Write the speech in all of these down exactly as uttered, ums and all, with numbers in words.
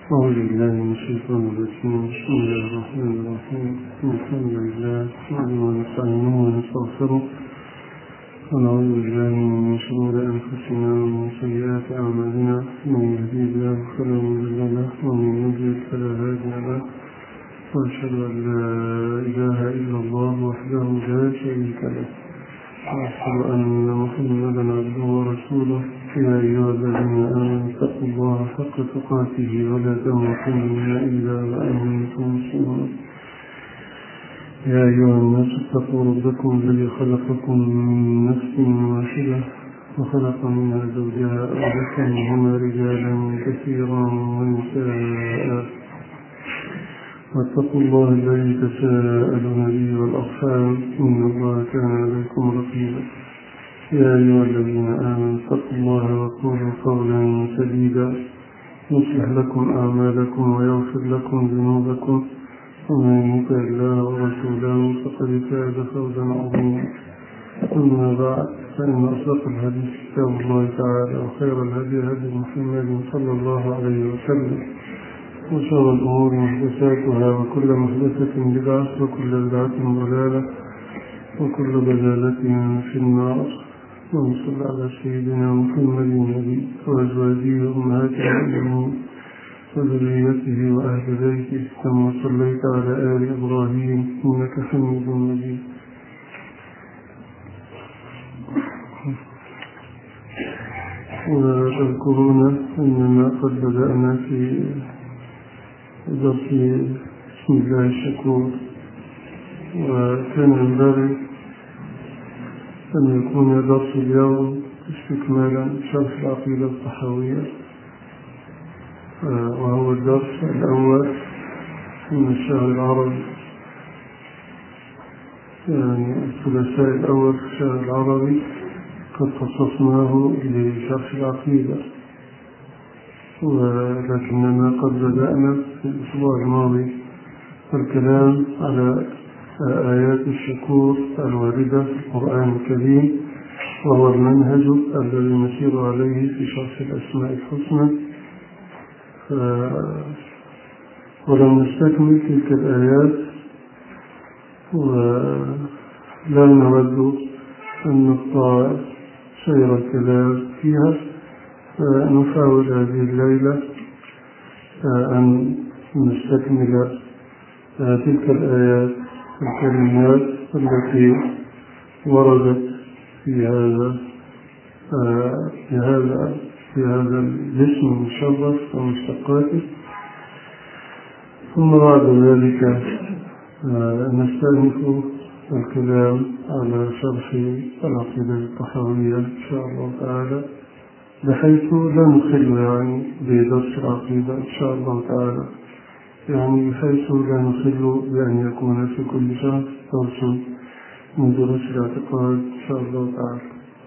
أعوذ بالله من الشيطان الرجيم. بسم الله الرحمن الرحيم. الحمد لله نحمده ونستعينه ونستغفره ونعوذ بالله من شرور أنفسنا ومن سيئات أعمالنا، من يهديه الله فلا مضل له ومن يضلل فلا هادي له، وأشهد أن لا إله إلا الله وحده لا شريك له، وأشهد أن محمدا عبده ورسوله. يا أيها الذين آمنوا اتقوا الله حق تقاته ولا تموتن إلا وأنتم مسلمون. يا أيها الناس اتقوا ربكم الذي خلقكم من نفس واحدة وخلق منها زوجها وبث منهما رجالا كثيرا ونساء، واتقوا الله الذي تساءلون به والأرحام إن الله كان عليكم رقيبا. يا أيها الذين آمنوا اتقوا الله وقولوا قولا سديدا يصلح لكم أعمالكم ويغفر لكم ذنوبكم، ومن يطع الله ورسوله فقد فاز فوزا عظيما. أما بعد، فإن أصدق الحديث كتاب الله تعالى، وخير الهدي هدي محمد صلى الله عليه وسلم، وشر الأمور محدثاتها، وكل محدثة بدعة، وكل بدعة ضلالة، وكل ضلالة في النار. اللهم صل على سيدنا محمد النبي وأزواجه وأمهات المؤمنين وذريته وأهل بيته، كما صليت على آل إبراهيم إنك حميد مجيد. وتذكرون أننا قد بدأنا في درس بسم الله الشكور، وكان ينبغي أن يكون درس اليوم استكمالا شرح العقيدة الطحاوية، وهو الدرس الأول من الشهر العربي، يعني الثلاثاء الأول في الشهر العربي قد خصصناه لشرح العقيدة، ولكننا قد بدأنا في الأسبوع الماضي الكلام على آيات الشكور الواردة في القرآن الكريم، وهو المنهج الذي نسير عليه في شرح الأسماء الحسنى. ولم نستكمل تلك الآيات، ولا نود أن نقطع سير الكلام فيها، فنحاول هذه الليلة أن نستكمل تلك الآيات الكلمات التي وردت في هذا في هذا في هذا الاسم المشرف ومشتقاته، ثم بعد ذلك نستأنف الكلام على شرح العقيدة الطحاوية إن شاء الله تعالى، بحيث لا نخل يعني بدرس العقيدة إن شاء الله تعالى، يعني بحيث لا نخل بأن يكون في كل شهر درس من دروس الاعتقاد إن شاء الله تعالى.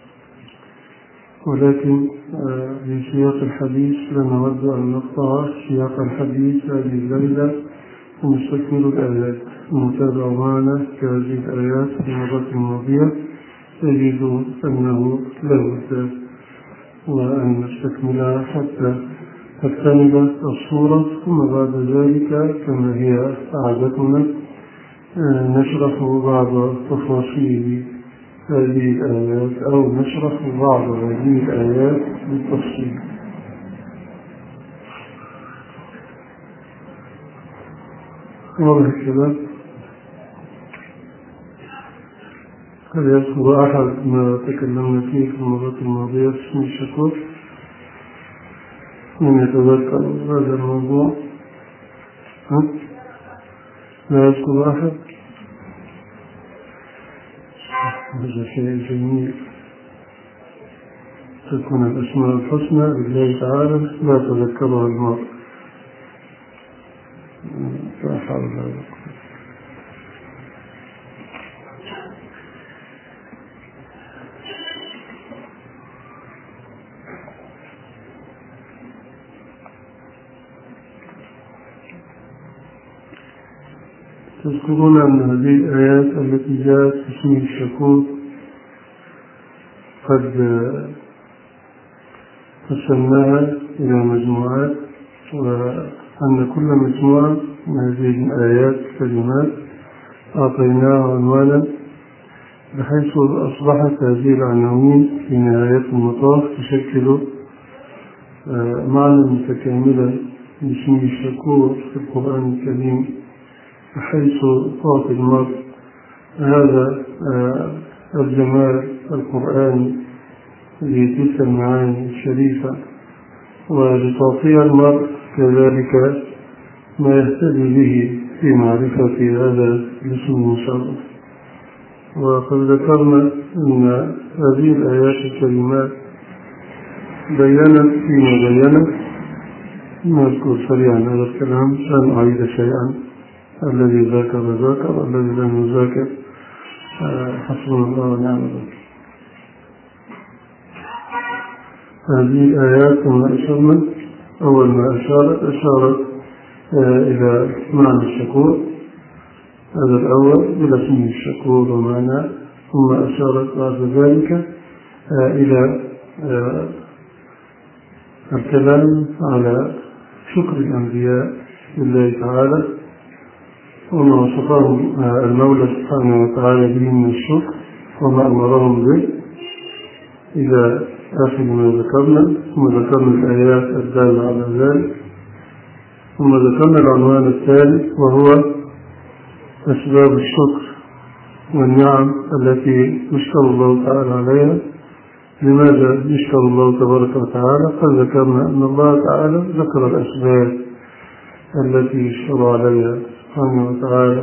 ولكن في سياق الحديث لا نود أن نقطع سياق الحديث هذه الليلة ونستكمل الآيات. المتابع معنا في هذه الآيات في المرة الماضية يجد أنه لا بد وأن نستكملها حتى تكتمل الصورة، ثم بعد ذلك كما هي عادتنا نشرح بعض تفاصيل هذه الآيات، أو نشرح بعض هذه الآيات بالتفصيل. واضح الكلام؟ هل يذكر أحد ما تكلمنا فيه في المرة الماضية في اسم الشكور؟ من يتذكر هذا الموضوع؟ ها؟ لا يذكر أحد؟ هذا شيء جميل، تكون الأسماء الحسنى لله تعالى لا تذكرها المرء. لا حول ولا قوة. تذكرون أن هذه الآيات التي جاءت في اسم الشكور قد قسمناها إلى مجموعات، أن كل مجموعة من هذه الآيات الكلمات أعطيناها عنوانا، بحيث أصبحت هذه العناوين في نهاية المطاف تشكل معنى متكاملا لاسم الشكور في القرآن الكريم، بحيث تعطي المرء هذا الجمال القرآني لتلك المعاني الشريفة، ولتعطي المرء كذلك ما يهتدي به في معرفة هذا الاسم المشرف. وقد ذكرنا أن هذه الآيات الكريمات بيّنت فيما بيّنت. نذكر سريعا هذا الكلام، لن أعيد شيئا، الذي ذاكر ذاكر، الذي لم يذاكر حسبنا الله ونعم الوكيل. هذه الآيات كما أشرنا، أول ما أشارت أشارت إلى معنى الشكور، هذا الأول إلى اسم الشكور ومعنى، ثم أشارت بعد ذلك إلى الكلام على شكر الأنبياء لله تعالى وما وصفهم المولى سبحانه وتعالى به من الشكر وما أمرهم به إلى آخر ما ذكرنا. ثم ذكرنا الآيات الدالة على ذلك، ثم ذكرنا العنوان الثالث وهو أسباب الشكر والنعم التي يشكر الله تعالى عليها. لماذا يشكر الله تبارك وتعالى؟ قد ذكرنا أن الله تعالى ذكر الأسباب التي يشكر عليها سبحانه وتعالى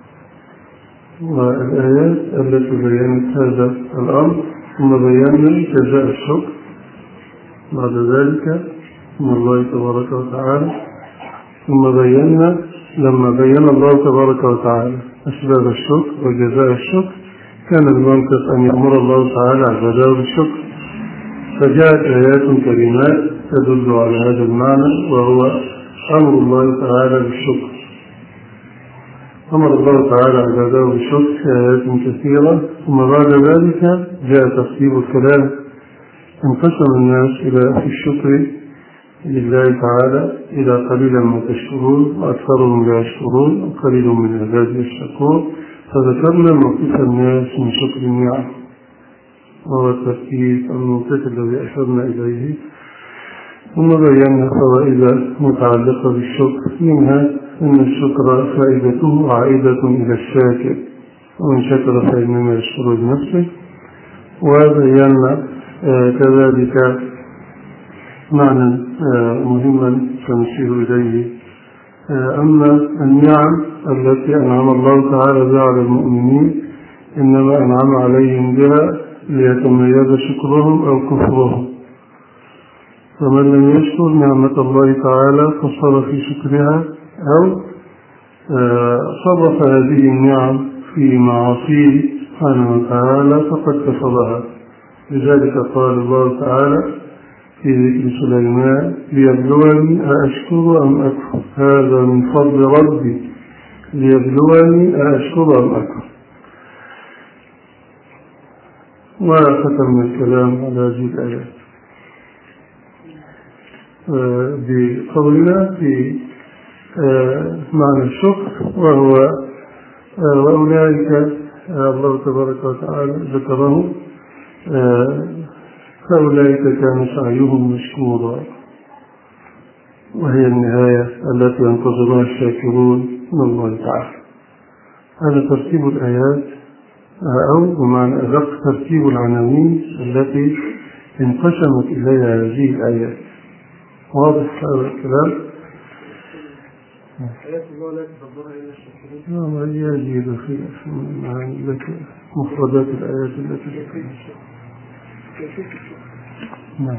والآيات التي بيّنت هذا الأمر، ثم بيّنا جزاء الشكر بعد ذلك من الله تبارك وتعالى. ثم بيّنا لما بيّن الله تبارك وتعالى أسباب الشكر وجزاء الشكر، كان المنطق أن يأمر الله تعالى عباده بالشكر، فجاءت آيات كريمات تدل على هذا المعنى، وهو أمر الله تعالى بالشكر. أمر الله تعالى عباده بالشكر في آيات كثيرة. ثم بعد ذلك جاء ترتيب الكلام، انقسم الناس إلى في الشكر لله تعالى إلى قليلا ما تشكرون وأكثرهم لا يشكرون وقليل من عباده الشكور. فذكرنا موقف الناس من شكر النعم، وهو الترتيب الموقف الذي أشرنا إليه. ثم بينا فوائد متعلقة بالشكر، منها أن الشكر فائدته عائدة إلى الشاكر، ومن شكر فإنما يشكر لنفسه. وبينا آه كذلك معنى آه مهما سنشير إليه، آه أن النعم التي أنعم الله تعالى بها على المؤمنين إنما أنعم عليهم بها ليتميز شكرهم أو كفرهم، فمن لم يشكر نعمة الله تعالى فصار في شكرها أو آه صرف هذه النعم في معاصيه سبحانه وتعالى فقد كفرها. لذلك قال الله تعالى في ذكر سليمان ليبلوني أأشكر أم أكفر، هذا من فضل ربي ليبلوني أأشكر أم أكفر. وختم الكلام على هذه الآيات آه بقولنا في آه معنى الشكر، وهو آه وأولئك آه الله تبارك وتعالى ذكره آه فأولئك كان سعيهم مشكورا، وهي النهاية التي ينتظرها الشاكرون من الله تعالى. هذا ترتيب الآيات أو بمعنى أدق ترتيب العناوين التي انقسمت إليها هذه الآيات. واضح هذا الكلام؟ آيات الله لا تدبرها إلا الشاكرون. نعم، هي هذه الأخيرة لك مفردات الآيات التي ذكرها. نعم.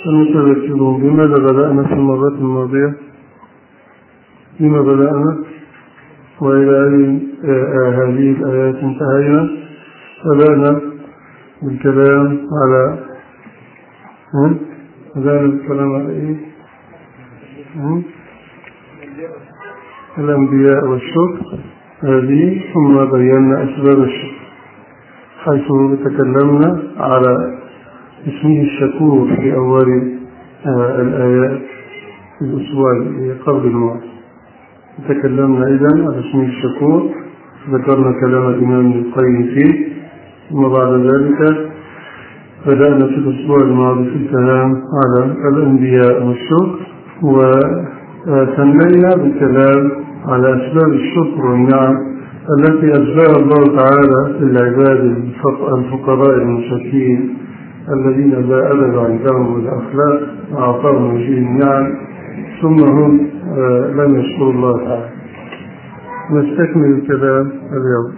المتذكرون. بماذا بدأنا في المرات الماضية؟ بما بدأنا وإلى أي هذه الآيات انتهينا؟ بدأنا بالكلام على بدأنا بالكلام على إيه؟ الأنبياء والشكر هذه، ثم بينا أسباب الشكر حيث تكلمنا على اسمه الشكور في أول آه الآيات في الأسبوع قبل الموت. تكلمنا إذن على اسمه الشكور، ذكرنا كلام الإمام ابن القيم فيه، ثم بعد ذلك بدأنا في الأسبوع الماضي في الكلام على الأنبياء والشكر، وثنينا بالكلام على أسباب الشكر والنعم التي أجزاها الله تعالى للعباد الفقراء المساكين الذين لا أدب عندهم والأخلاق أعطاهم هذه النعم ثم هم لم يشكروا الله تعالى. نستكمل الكلام اليوم.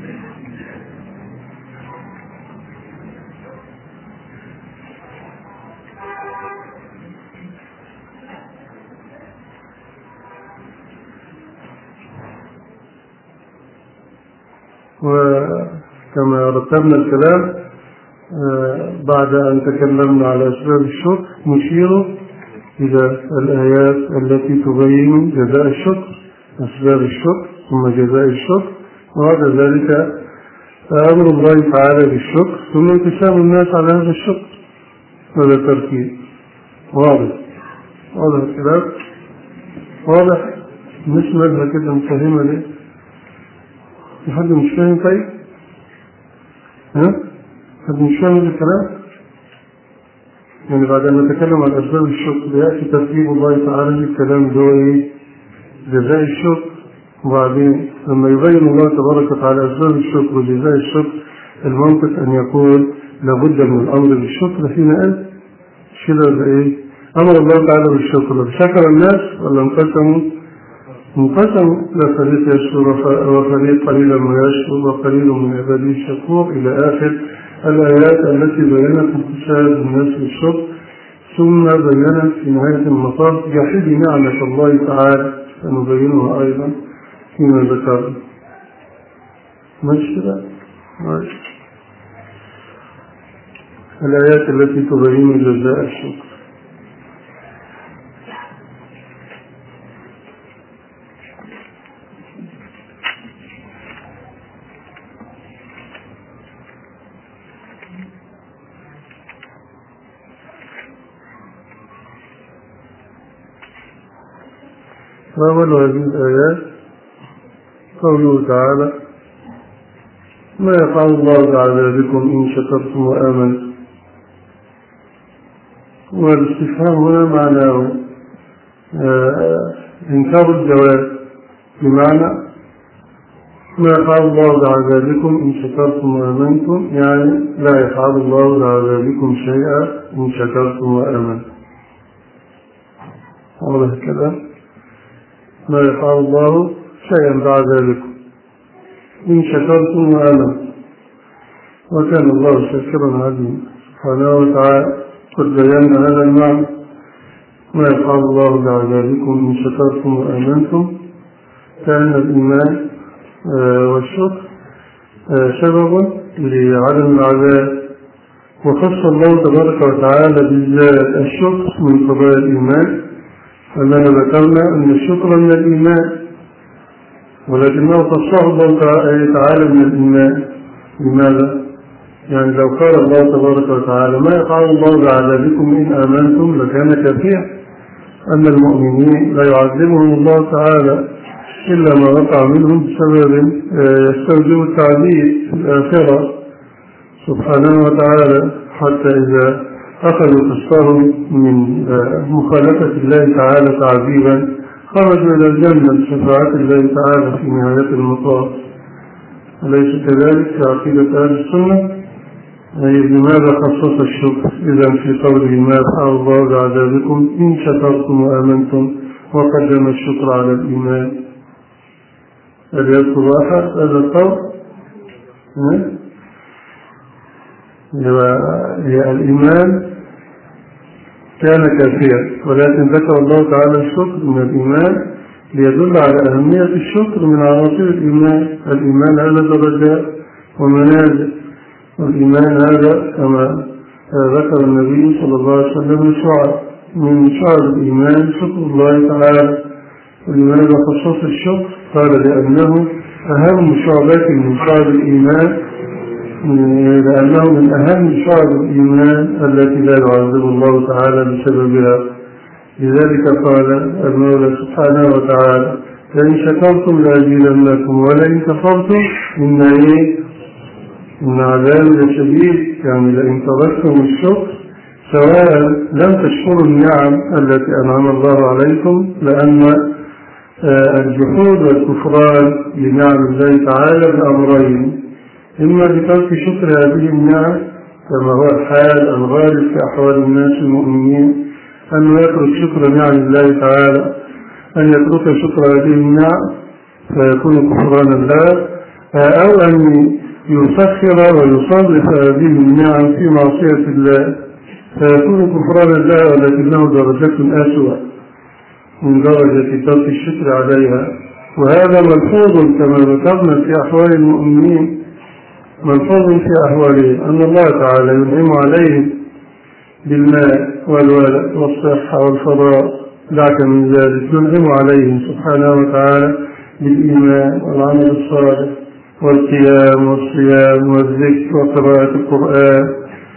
وكما رتبنا الكلام بعد أن تكلمنا على أسباب الشكر نشير إلى الآيات التي تبين جزاء الشكر، أسباب الشكر ثم جزاء الشكر، وبعد ذلك أمر الله تعالى بالشكر ثم انقسام الناس على هذا الشكر. هذا الترتيب واضح واضح الكلام واضح. مش مالها كده مفهمة ليه؟ في حد مش فاهم؟ طيب ها؟ حد مش فاهم الكلام؟ يعني بعد أن نتكلم عن أسباب الشكر يأتي ترتيب الله تعالى للكلام اللي هو إيه؟ جزاء الشكر. وبعدين لما يبين الله تبارك وتعالى أسباب الشكر وجزاء الشكر المنطق أن يقول لابد من الأمر بالشكر حينئذ. كده إيه؟ أمر الله تعالى بالشكر، شكر الناس ولا انقسموا؟ انقسموا، لا فريق يشكر وفريق قليلا ما يشكر وقليل من عباده الشكور إلى آخر الآيات التي بينت انتشار الناس بالشكر، ثم بينت في نهاية المطاف جحد نعمة الله تعالى سنبينها أيضا فيما ذكرنا. ماشي كده؟ ماشي. الآيات التي تبين جزاء الشكر. وأول هذه الآيات قوله تعالى ما يفعل الله تعالى بكم إن شكرتم وآمنتم. والاستفهام هنا معناه إنكار الجواب، بمعنى ما يفعل الله تعالى بكم إن شكرتم وآمنتم، يعني لا يفعل الله تعالى بكم شيئا إن شكرتم وآمنتم. واضح كده؟ ما يفعل الله شيئا بعد ذلك إن شكرتم وآمنتم، وكان الله شاكرا عليما سبحانه وتعالى. قد بينا هذا المعنى، ما يفعل الله بعد ذلكم إن شكرتم وآمنتم. كان الإيمان والشكر سبب لعدم العذاب، وخص الله تبارك وتعالى بالذات الشكر من قضايا الإيمان، أننا ذكرنا أن الشكر من الإيمان، ولكنه خصه الله تعالى من الإيمان. لماذا؟ يعني لو قال الله تبارك وتعالى ما يفعل الله بعذابكم إن آمنتم لكان كافيا، أن المؤمنين لا يعذبهم الله تعالى إلا ما وقع منهم بسبب يستوجب التعذيب في الآخرة سبحانه وتعالى، حتى إذا أخذوا قصتهم من مخالفة الله تعالى تعذيبا خرجوا إلى الجنة بشفاعة الله تعالى في نهاية المطاف. أليس كذلك في عقيدة أهل السنة؟ أي لماذا خصص الشكر إذا في قوله ما يفعل الله بعذابكم إن شكرتم وآمنتم، وقدم الشكر على الإيمان؟ هل يذكر أحد هذا القول؟ هي الإيمان كان كافيا، ولكن ذكر الله تعالى الشكر من الإيمان ليدل على أهمية الشكر من عناصر الإيمان. الإيمان هذا درجات ومنازل، والإيمان هذا كما ذكر النبي صلى الله عليه وسلم شعب من شعب الإيمان شكر الله تعالى. ولماذا خصص الشكر؟ قال لأنه أهم شعبات من شعب الإيمان، لأنه من أهم شعب الإيمان التي لا يعذب الله تعالى بسببها. لذلك قال المولى سبحانه وتعالى: لئن شكرتم لأزيدنكم ولئن كفرتم إن إيه؟ إن عذابي لشديد. يعني لئن تركتم الشكر سواء لم تشكروا النعم التي أنعم الله عليكم، لأن الجحود والكفران لنعم الله تعالى بأمرين: إما بترك شكر هذه النعم كما هو الحال الغالب في أحوال الناس المؤمنين، أن يترك شكر نعم الله تعالى، أن يترك شكر هذه النعم فيكون كفران الله، أو أن يسخر ويصرف هذه النعم في معصية الله فيكون كفران الله، ولكنه درجة أسوأ من درجة ترك الشكر عليها. وهذا ملحوظ كما ذكرنا في أحوال المؤمنين، ملحوظ في أحوالهم أن الله تعالى ينعم عليهم بالماء والولد والصحة والفراغ، دعك من ذلك ينعم عليهم سبحانه وتعالى بالإيمان والعمل الصالح والقيام والصيام والذكر وقراءة القرآن،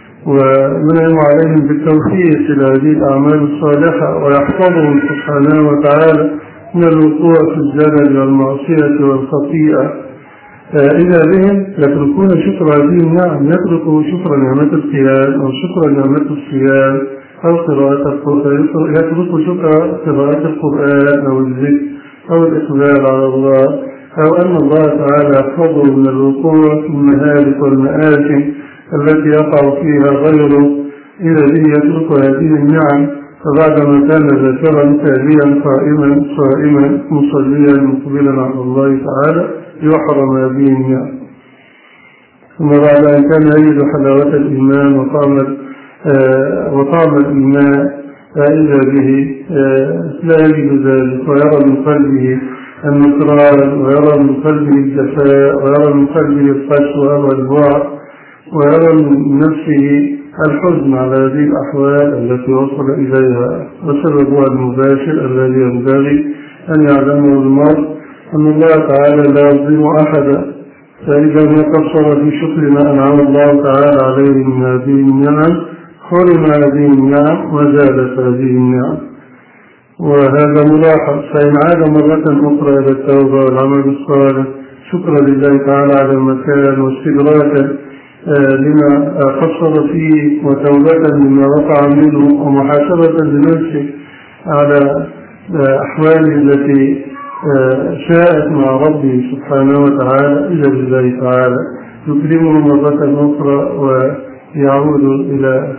وينعم عليهم بالتوفيق إلى هذه الأعمال الصالحة، ويحفظهم سبحانه وتعالى من الوقوع في الزلل والمعصية والخطيئة. إذا بهم يتركون شكر هذه النعم، يتركوا شكر نعمة القيام أو شكر نعمة الصيام أو قراءة القرآن، يتركوا شكر قراءة القرآن أو الذكر أو الإقبال على الله، أو أن الله تعالى يحفظه من الوقوع في المهالك والمآثم التي يقع فيها غيره. إذا به يترك هذه النعم، فبعدما كان ذاكرا تاليا قائما صائما مصليا مقبلا على الله تعالى يحرم هذه النعم. ثم بعد أن كان يجد حلاوة الإيمان وطعم آه وطعم الإيمان، فإذا به آه لا يجد ذلك، ويرى من قلبه النكران، ويرى من قلبه الجفاء، ويرى من قلبه القسوة والبعد، ويرى من نفسه الحزن على هذه الأحوال التي وصل إليها. وسببها المباشر الذي ينبغي أن يعلمه المرء أن الله تعالى لا يظلم أحدا، فإذا ما قصر في شكر ما أنعم الله تعالى عليه من هذه النعم حرم هذه النعم وزادت هذه النعم. وهذا ملاحظ. فإن عاد مرة أخرى إلى التوبة والعمل الصالح شكرا لله تعالى على المكان واستدراكا لما قصر فيه وتوبة لما وقع منه ومحاسبة لنفسه على أحواله التي شاءت مع ربه سبحانه وتعالى، إلى الله تعالى يكرمه مرة أخرى ويعود إلى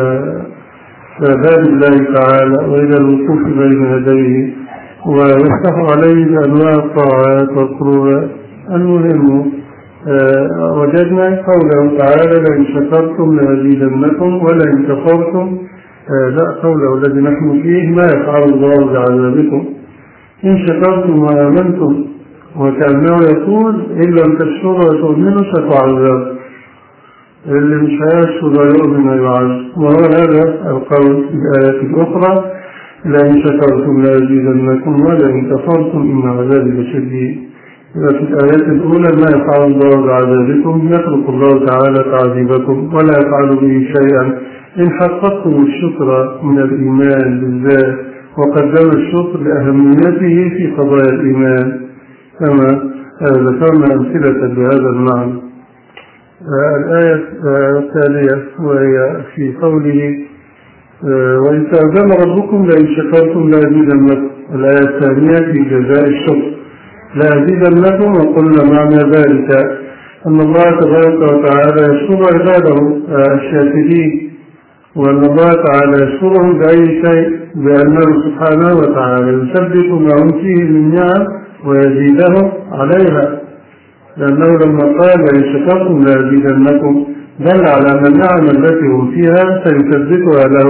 باب الله تعالى وإلى الوقوف بين يديه، ويفتح عليه بأنواع الطاعات والقربات. المهم آه وجدنا قوله تعالى: لئن شكرتم لأزيدنكم ولئن كفرتم. آه لا قوله الذي نحن فيه: ما يفعل الله بعذابكم إن شكرتم وآمنتم. وكأنه يقول: إن لم تشكروا وتؤمنوا ستعذب، اللي مش هيشكر ويؤمن ويعذب. وهو هذا القول في الآيات الأخرى: لئن شكرتم لأزيدنكم ولئن كفرتم إن عذابي لشديد. في الآيات الأولى: ما يفعل الله بعذابكم، يترك الله تعالى تعذيبكم ولا يفعل به شيئا إن حققتم الشكر من الإيمان بالله، وقدم الشكر لأهميته في قضايا الإيمان كما ذكرنا أمثلة بهذا المعنى. الآية التالية وهي في قوله: وإن تأذن ربكم لئن شكرتم لأزيدنكم. الآية الثانية في جزاء الشكر: لأزيدنكم. وقلنا معنى ذلك أن الله تبارك وتعالى يشكر عباده الشاكرين، وأن الله تعالى يشكرهم بأي شيء، بأنه سبحانه وتعالى يثبت ما هم فيه من نعم ويزيدهم عليها، لأنه لما قال: لئن شكرتم لأزيدنكم دل على أن النعم التي هم فيها سيثبتها لهم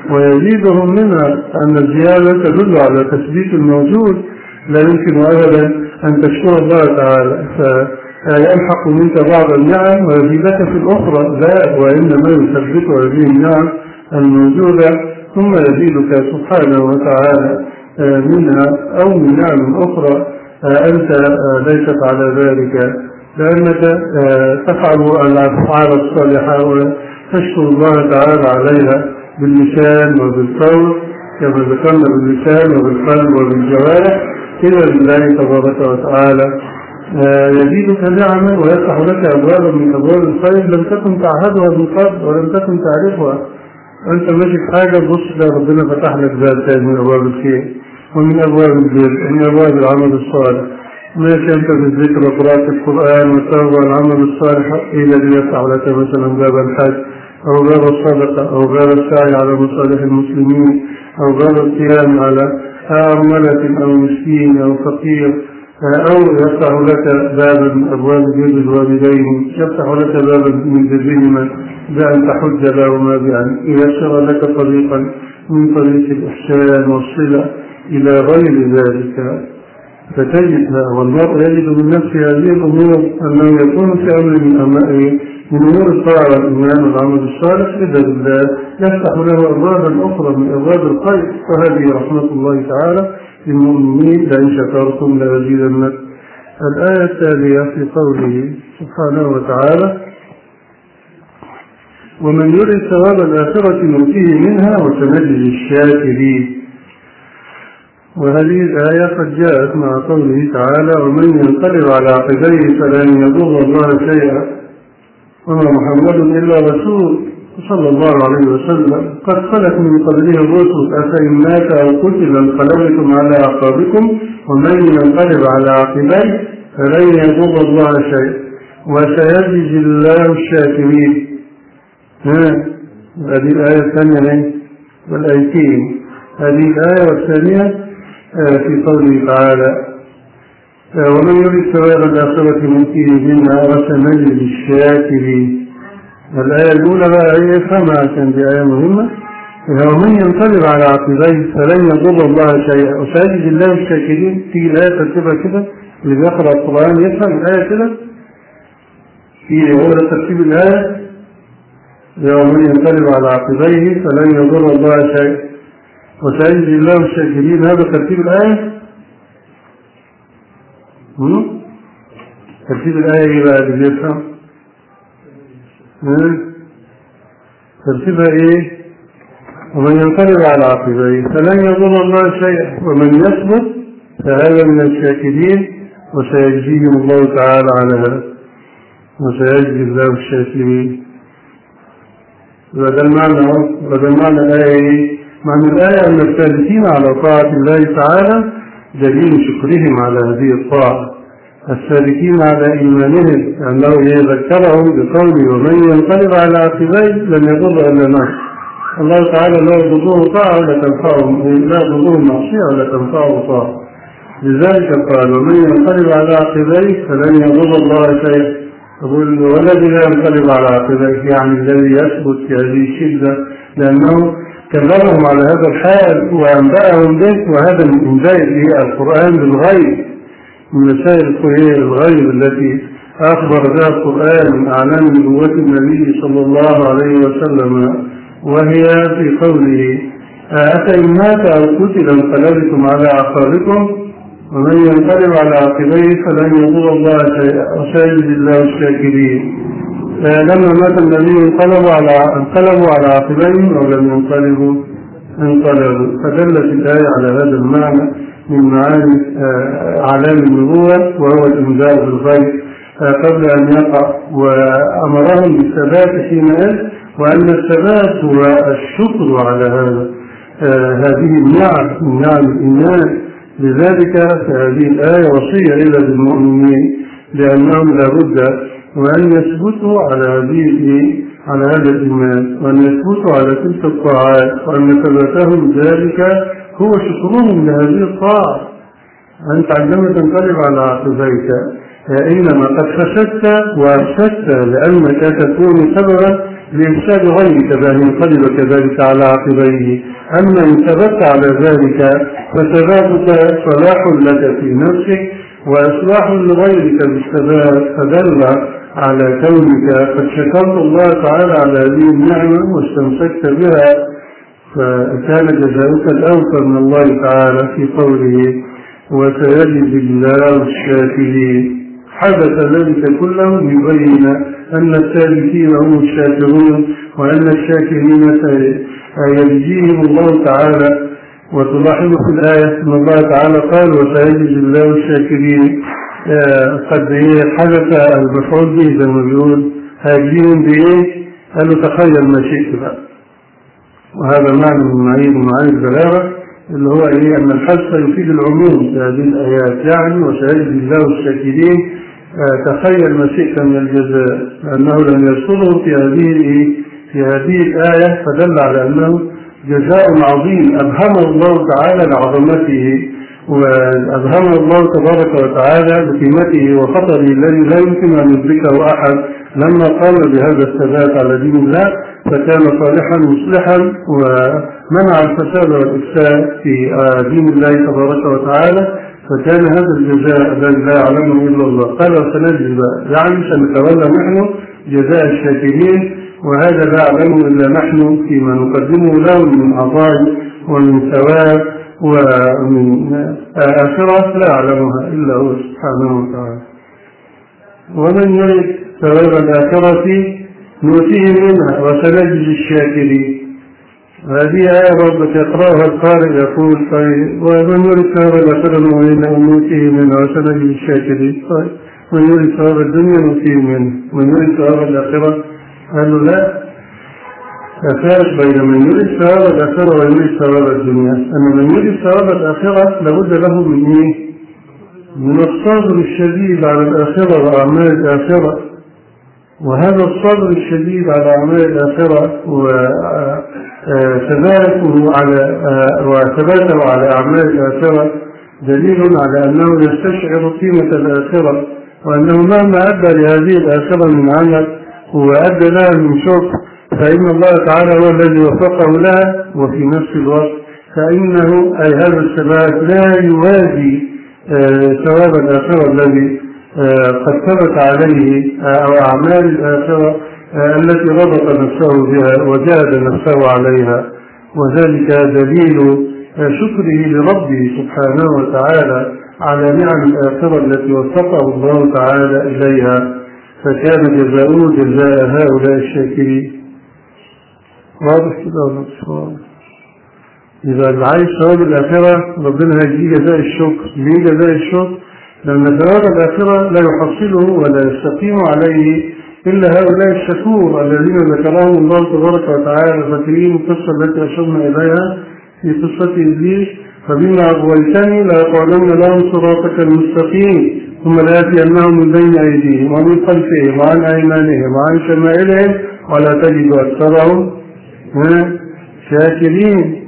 ويزيدهم منها أن الزيادة تدل على تثبيت الموجود. لا يمكن أبدا أن تشكر الله تعالى فيلحق منك بعض النعم ويزيدك في الأخرى، لا، وإنما يثبت هذه النعم الموجودة ثم يزيدك سبحانه وتعالى منها أو من نعم أخرى أنت ليست على ذلك، لأنك تفعل الأفعال الصالحة وتشكر الله تعالى عليها باللسان وبالقول كما ذكرنا، باللسان وبالقلب وبالجوارح إلى الله تبارك وتعالى يزيدك نعما ويفتح لك أبوابا من أبواب الخير لم تكن تعهدها من قبل ولم تكن تعرفها. أنت ماشي في حاجة تبص تلاقي ربنا فتح لك باب تاني من أبواب الخير ومن أبواب البر ومن أبواب العمل الصالح. ماشي أنت بالذكر وقراءة القرآن والتوبة والعمل الصالح إلى أن يفتح لك مثلا باب الحج أو باب الصدقة أو باب السعي على مصالح المسلمين أو باب القيام على أرملة أو مسكين أو فقير، أو يفتح لك بابا من أبواب بر الوالدين، يفتح لك بابا من برهما بأن تحج لهما، بأن ييسر لك طريقا من طريق الإحسان والصلة إلى غير ذلك. فتجدها والمرء يجد من نفسه هذه الأمور أنه يكون في أمر من أمائه من أمور الطاعة والإيمان والعمل الصالح إذا بالله يفتح له أبوابا أخرى من أبواب الخير، وهذه رحمة الله تعالى للمؤمنين لئن شكرتم لأزيدنكم. الآية التالية في قوله سبحانه وتعالى ومن يرد ثواب الآخرة نؤتيه منها وسنجزي الشاكرين. وهذه الآية قد جاءت مع قوله تعالى ومن ينقلب على عقبيه فلن يضر الله شيئا وما محمد إلا رسول صلى الله عليه وسلم قد خلت من قبله الرسل أفإن مات أو قتل انقلبتم على أعقابكم ومن ينقلب على عقبيه فلن يضر الله شيئا وسيجزي الله الشاكرين. هذه الآية الثانية والآيتين، هذه الآية والثانية في قوله تعالى ومن يريد ثواب الآخرة نؤتيه منها وسنجزي الشاكرين. الآية الأولى بقى هي فهمها عشان دي آية مهمة، ومن ينقلب على عقبيه فلن يضر الله شيئا وسيجزي الله الشاكرين. تيجي الآية ترتيبها كده، اللي بيقرأ القرآن يفهم الآية كده في هو ترتيب الآية ومن ينقلب على عقبيه فلن يضر الله شيئا وسيجزي الله الشاكرين. هذا ترتيب الآية. ترتيب الآية ايه بقى اللي بيفهم؟ ترتيبها ايه؟ ومن ينقلب على عقبيه فلن يضر الله شيئا ومن يصبر فهذا من الشاكرين وسيجزيهم الله تعالى على هذا وسيجزي الله الشاكرين. وهذا المعنى وهذا المعنى الآية. معنى الآية أن الثالثين على طاعة الله تعالى دليل شكرهم على هذه الطاعة، الثالثين على إيمانهم أنه يذكرهم بقوله ومن ينقلب على عقبيه لن يضر إلا نفسه. الله تعالى لا يضره طاعة ولا تنفعه، لا يضره معصية ولا تنفعه طاعة. لذلك قال ومن ينقلب على عقبيه فلن يضر الله شيئا. يقول والذي لا ينقلب على عقبيه يعني الذي يثبت في هذه الشدة، لأنه كلمهم على هذا الحال وأنبأهم به، وهذا من إنزال القرآن بالغيب من مسائل الغيب التي أخبر بها القرآن من أعلام نبوة النبي صلى الله عليه وسلم، وهي في قوله أفإن مات أو قتل انقلبتم على أعقابكم ومن ينقلب على عقبيه فلن يضر الله شيئا وسيجزي الله الشاكرين. لما مات النبي انقلبوا على انقلبوا على عقبيهم أو لم ينقلبوا انقلبوا. فدلت الآية على هذا المعنى من معاني أعلام النبوة وهو الإنذار بالغيب قبل أن يقع، وأمرهم بالثبات حينئذ، وأن الثبات هو الشكر على هذا هذه النعم من نعم الإيمان. لذلك هذه الآية وصية إلى المؤمنين لأنهم لابد وأن يثبتوا على هذه على هذا الإيمان وأن يثبتوا على تلك الطاعات، وأن ثباتهم ذلك هو شكرهم لهذه الطاعة. أنت عندما تنقلب على عقبيك إنما قد فسدت وأفسدت لأنك تكون سببا لإفساد غيرك بأن ينقلب كذلك على عقبيه. أما إن ثبت على ذلك فثباتك صلاح لك في نفسك وإصلاح لغيرك بالثبات، فدل على كونك قد شكرت الله تعالى على هذه النعمة واستمسكت بها، فكان جزاؤك الأوفى من الله تعالى في قوله وسيجزي الله الشاكرين. حدث ذلك كله ليبين أن الثابتين هم الشاكرون وأن الشاكرين سيجزيهم الله تعالى. وتلاحظ في الآية أن الله تعالى قال وسيجزي الله الشاكرين، قد حدث المفعول به زي ما بيقول هاجزيهم بإيه؟ قالوا تخيل ما شئت بقى. وهذا معنى من معين معاني البلاغة اللي هو إيه؟ أن الحدث يفيد العموم في هذه الآيات، يعني وسيجزي الله الشاكرين تخيل ما شئت من الجزاء، لأنه لم يذكره في هذه في هذه الآية، فدل على أنه جزاء عظيم أبهمه الله تعالى لعظمته، وأبهمه الله تبارك وتعالى بقيمته وخطره الذي لا يمكن أن يدركه أحد لما قام بهذا الثبات على دين الله، فكان صالحا مصلحا ومنع الفساد والإفساد في دين الله تبارك وتعالى، فكان هذا الجزاء الذي لا يعلمه إلا الله. قال وسنجزي يعني سنتولى نحن جزاء الشاكرين، وهذا لا يعلمه إلا نحن فيما نقدمه له من عطاء ومن ثواب ومن آخرة لا يعلمها إلا هو سبحانه وتعالى. ومن يريد ثواب الآخرة نؤتيه منها وسنجزي الشاكرين. هذه آية ربك يقرأها القارئ يقول طيب ومن يريد ثواب الآخرة نؤتيه منها وسنجزي الشاكرين. طيب من يريد ثواب الدنيا نؤتيه منها، من يريد ثواب الآخرة قالوا لا، ففارق بين من يريد ثواب الآخرة ويريد ثواب الدنيا. أن من يريد ثواب الآخرة لابد له من إيه؟ من الصبر الشديد على الآخرة وأعمال الآخرة، وهذا الصبر الشديد على أعمال الآخرة وثباته على وثباته على أعمال الآخرة دليل على أنه يستشعر قيمة الآخرة، وأنه مهما أدى لهذه الآخرة من عمل وأدى لها من شكر فإن الله تعالى هو الذي وفقه لها، وفي نفس الوقت فإنه أي هذا الثبات لا يوازي ثواب الآخرة الذي قد ثبت عليه أو أعمال الآخرة التي ربط نفسه بها وجاهد نفسه عليها، وذلك دليل شكره لربه سبحانه وتعالى على نعم الآخرة التي وفقه الله تعالى إليها، فكان جزاؤه جزاء هؤلاء الشاكرين. واضح كده ولا مش واضح؟ إذا اللي عايز ثواب الآخرة ربنا هيجي جزاء الشكر. ليه جزاء الشكر؟ لأن ثواب الآخرة لا يحصله ولا يستقيم عليه إلا هؤلاء الشكور الذين ذكرهم الله تبارك وتعالى. فاكرين القصة التي أشرنا إليها في قصة إبليس فبما أغويتني لأقعدن لهم صراطك المستقيم ثم لآتينهم من بين أيديهم ومن خلفهم وعن أيمانهم وعن شمائلهم ولا تجد أكثرهم شاكرين.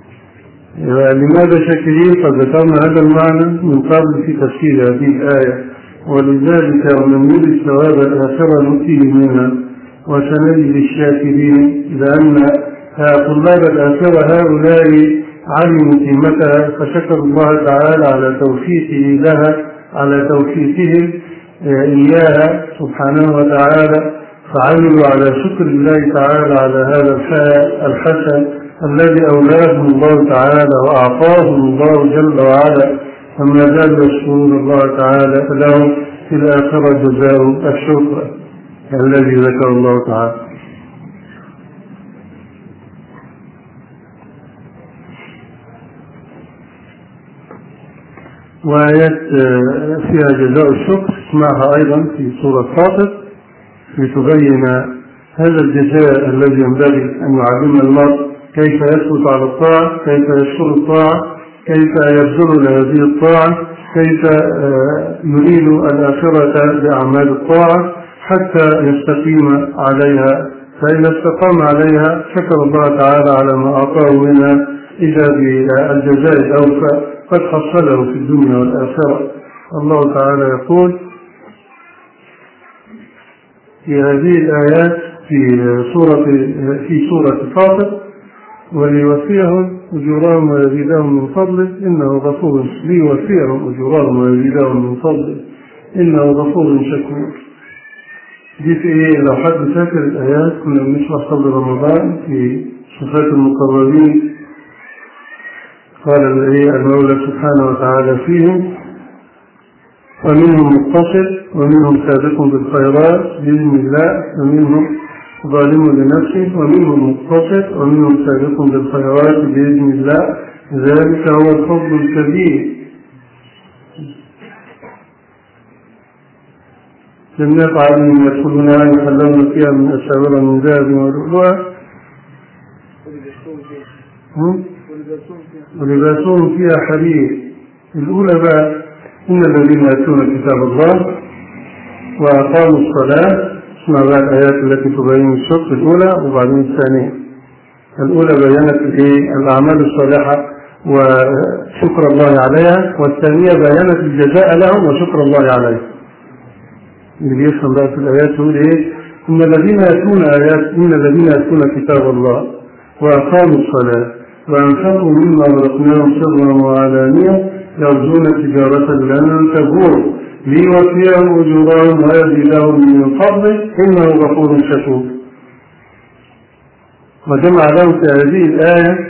لماذا شاكرين؟ قد ذكرنا هذا المعنى من قبل في تفسير هذه الآية. ولذلك ومن يريد ثواب الآخرة نؤتيه منها وسنجزي الشاكرين، لأن طلاب الآخرة هؤلاء علموا قيمتها فشكر الله تعالى على توفيقه لها على توفيقهم إياها سبحانه وتعالى، فعملوا على شكر الله تعالى على هذا الحسن الذي أولاهم الله تعالى وأعطاهم الله جل وعلا، فما زالوا يشكرون الله تعالى فلهم في الآخرة جزاء الشكر الذي ذكر الله تعالى. وآيات فيها جزاء الشكر اسمعها أيضا في سورة فاطر لتبين هذا الجزاء الذي ينبغي أن يعلم المرء كيف يثبت على الطاعة، كيف يشكر الطاعة، كيف يبذل لهذه الطاعة، كيف يريد الآخرة بأعمال الطاعة حتى يستقيم عليها. فإذا استقام عليها شكر الله تعالى على ما أعطاه منها إذا بالجزاء الأوفى قد حصله في الدنيا والآخرة. الله تعالى يقول في هذه الآيات في سورة في سورة فاطر: وليوفيهم أجورهم ويزيدهم من فضله إنه غفور ليوفيهم أجورهم ويزيدهم من فضله إنه غفور شكور. دي في إيه؟ لو حد فاكر الآيات كنا بنشرح قبل رمضان في صفات المقربين. قال المولى سبحانه وتعالى فيهم: ومنهم مقتصد ومنهم سابق بالخيرات بإذن الله ومنهم ظالم لنفسه ومنهم مقتصد ومنهم سابق بالخيرات بإذن الله ذلك هو الفضل الكبير. جنات عدن يدخلونها يحلون فيها من أساور من ذهب ولؤلؤا ولباسهم فيها حرير. الأولى بقى: إن الذين يأتون كتاب الله وأقاموا الصلاة. اسمع بقى الآيات التي تبين الشق الأولى وبعدين الثانية. الأولى بيّنت الأعمال الصالحة وشكر الله عليها، والثانية بيّنت الجزاء لهم وشكر الله عليه. اللي يفهم بقى في الآيات يقول إيه: إن الذين يأتون آيات إن الذين يأتون كتاب الله وأقاموا الصلاة وأنفقوا مما رزقناهم سرا وعلانية يرجون تجارة لن تبور ليوفيهم أجورهم ويزيدهم من فضله إنه غفور شكور. وجمع لهم في هذه الآية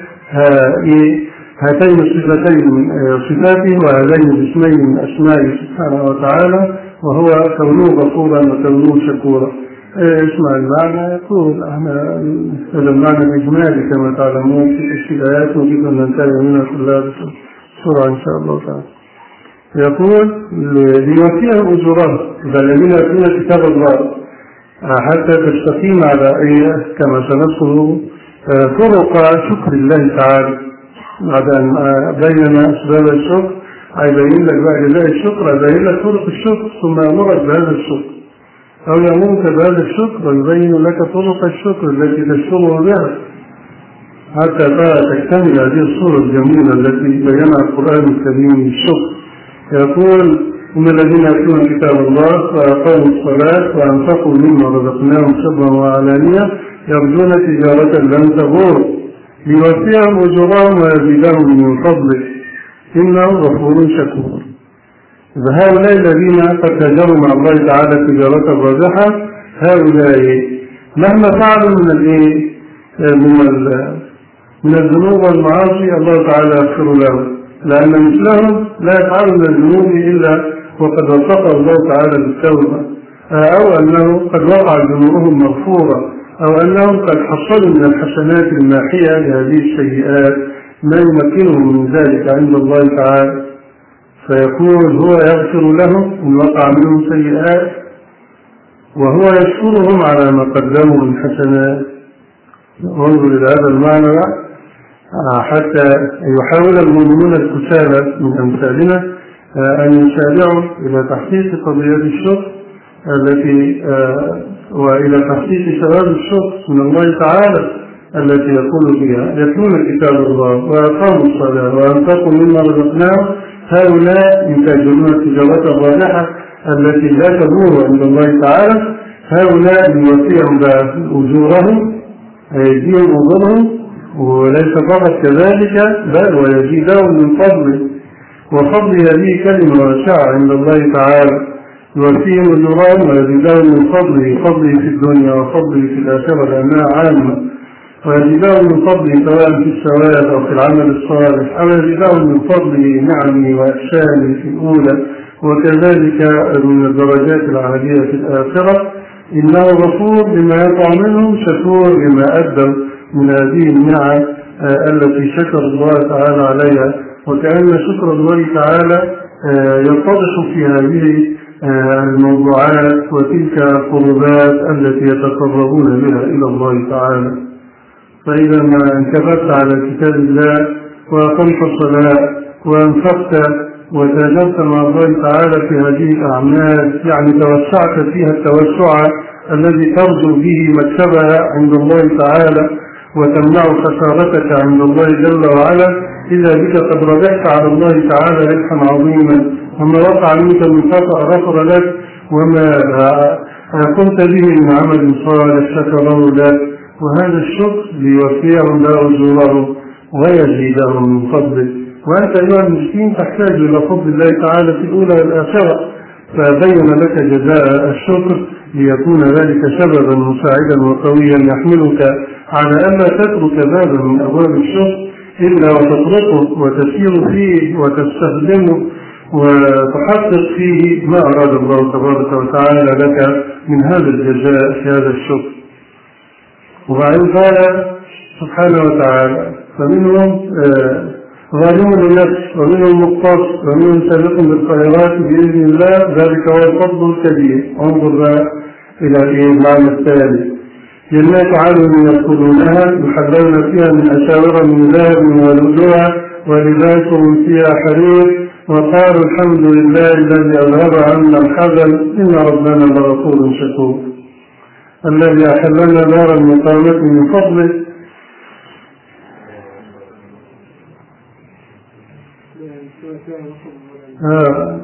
هاتين الصفتين من صفاته وهذين الاسمين من أسمائه سبحانه وتعالى، وهو كونه غفورا وكونه شكورا. اسمع المعنى. يقول: احنا هذا المعنى الإجمالي كما تعلمون في الآيات نريد أن ننتهي منها كلها بسرعة إن شاء الله تعالى. يقول: ليوفيهم أجورهم الذين يأتون كتاب الله حتى تستقيم على أيه كما سنذكر طرق شكر الله تعالى. بعد أن بين أسباب الشكر هيبين لك بقى جزاء الشكر، هيبين لك طرق الشكر ثم يأمرك بهذا الشكر أو يأمرك بهذا الشكر ويبين لك طرق الشكر التي تشكره بها حتى تكتمل هذه الصورة الجميلة التي بينها القرآن الكريم للشكر. يقول: إن الذين يأتون كتاب الله وأقاموا الصلاة وأنفقوا مما رزقناهم سرا وعلانية يرجون تجارة لن تبور ليوفيهم أجورهم ويزيدهم من فضله إنه غفور شكور. فهؤلاء الذين قد تاجروا مع الله تعالى تجارة رابحة، هؤلاء مهما فعلوا من الايه من من الذنوب والمعاصي الله تعالى يغفر لهم، لأن مثلهم لا يفعلون الذنوب إلا وقد وفق الله تعالى بالتوبة، أو أنه قد وقع ذنوبهم مغفورة، أو أنهم قد حصلوا من الحسنات الماحية لهذه السيئات ما يمكنهم من ذلك عند الله تعالى، فيقول هو يغفر لهم إن وقع منهم سيئات وهو يشكرهم على ما قدموا من حسنات. وانظر إلى هذا المعنى حتى يحاول المؤمنون الكسالى من أمثالنا أن يسارعوا إلى تحقيق قضية الشكر التي وإلى تحقيق ثواب الشكر من الله تعالى التي يقول فيها: يتلون كتاب الله وأقاموا الصلاة وأنفقوا مما رزقناهم هؤلاء يتاجرون التجارة الرابحة التي لا تبور عند الله تعالى. هؤلاء يوفيهم أجورهم أيديهم أجورهم، وليس فقط كذلك بل ويزيدهم من فضله، وفضل هذه كلمة واسعة عند الله تعالى. يوفيهم أجورهم ويزيدهم من فضله، فضله في الدنيا وفضله في الآخرة لأنها عامة، ويزيدهم من فضله سواء في الثواب أو في العمل الصالح، أو يزيدهم من فضله نعمه وإحسانه في الأولى وكذلك من الدرجات العالية في الآخرة. إنه غفور بما يقع منهم شكور بما أدوا من هذه النعم التي شكر الله تعالى عليها. وكأن شكر الله تعالى يتضح في هذه الموضوعات وتلك القربات التي يتقربون بها إلى الله تعالى. فإذا ما انكبت على كتاب الله وأقمت الصلاة وأنفقت وتاجرت مع الله تعالى في هذه الأعمال، يعني توسعت فيها التوسع الذي ترجو به مكسبها عند الله تعالى وتمنع خسارتك عند الله جل وعلا، إذا بك قد ربحت على الله تعالى ربحا عظيما. وما وقع منك من خطأ غفر لك، وما قمت به من عمل صالح شكره لك، وهذا الشكر ليوفيهم له أجورهم ويزيدهم من فضله. وأنت أيها المسكين تحتاج إلى فضل الله تعالى في الأولى والآخرة، فبين لك جزاء الشكر ليكون ذلك سببا مساعدا وقويا يحملك على ألا تترك بابا من أبواب الشكر إلا وتطرقه وتسير فيه وتستخدمه وتحقق فيه ما أراد الله تبارك وتعالى لك من هذا الجزاء في هذا الشكر. وبعدين قال سبحانه وتعالى: فمنهم ظالم للنفس ومنهم مقتصد ومنهم سابق بالخيرات بإذن الله، ذلك هو الفضل الكبير. انظر إلى المعنى الثاني: جنات عدن يدخلونها يحلون فيها من أساور من ذهب ولؤلؤا ولباسهم فيها حرير وقالوا الحمد لله الذي أذهب عنا الحزن إن ربنا لغفور شكور. الذي أحلنا دار المقامة من فضله آه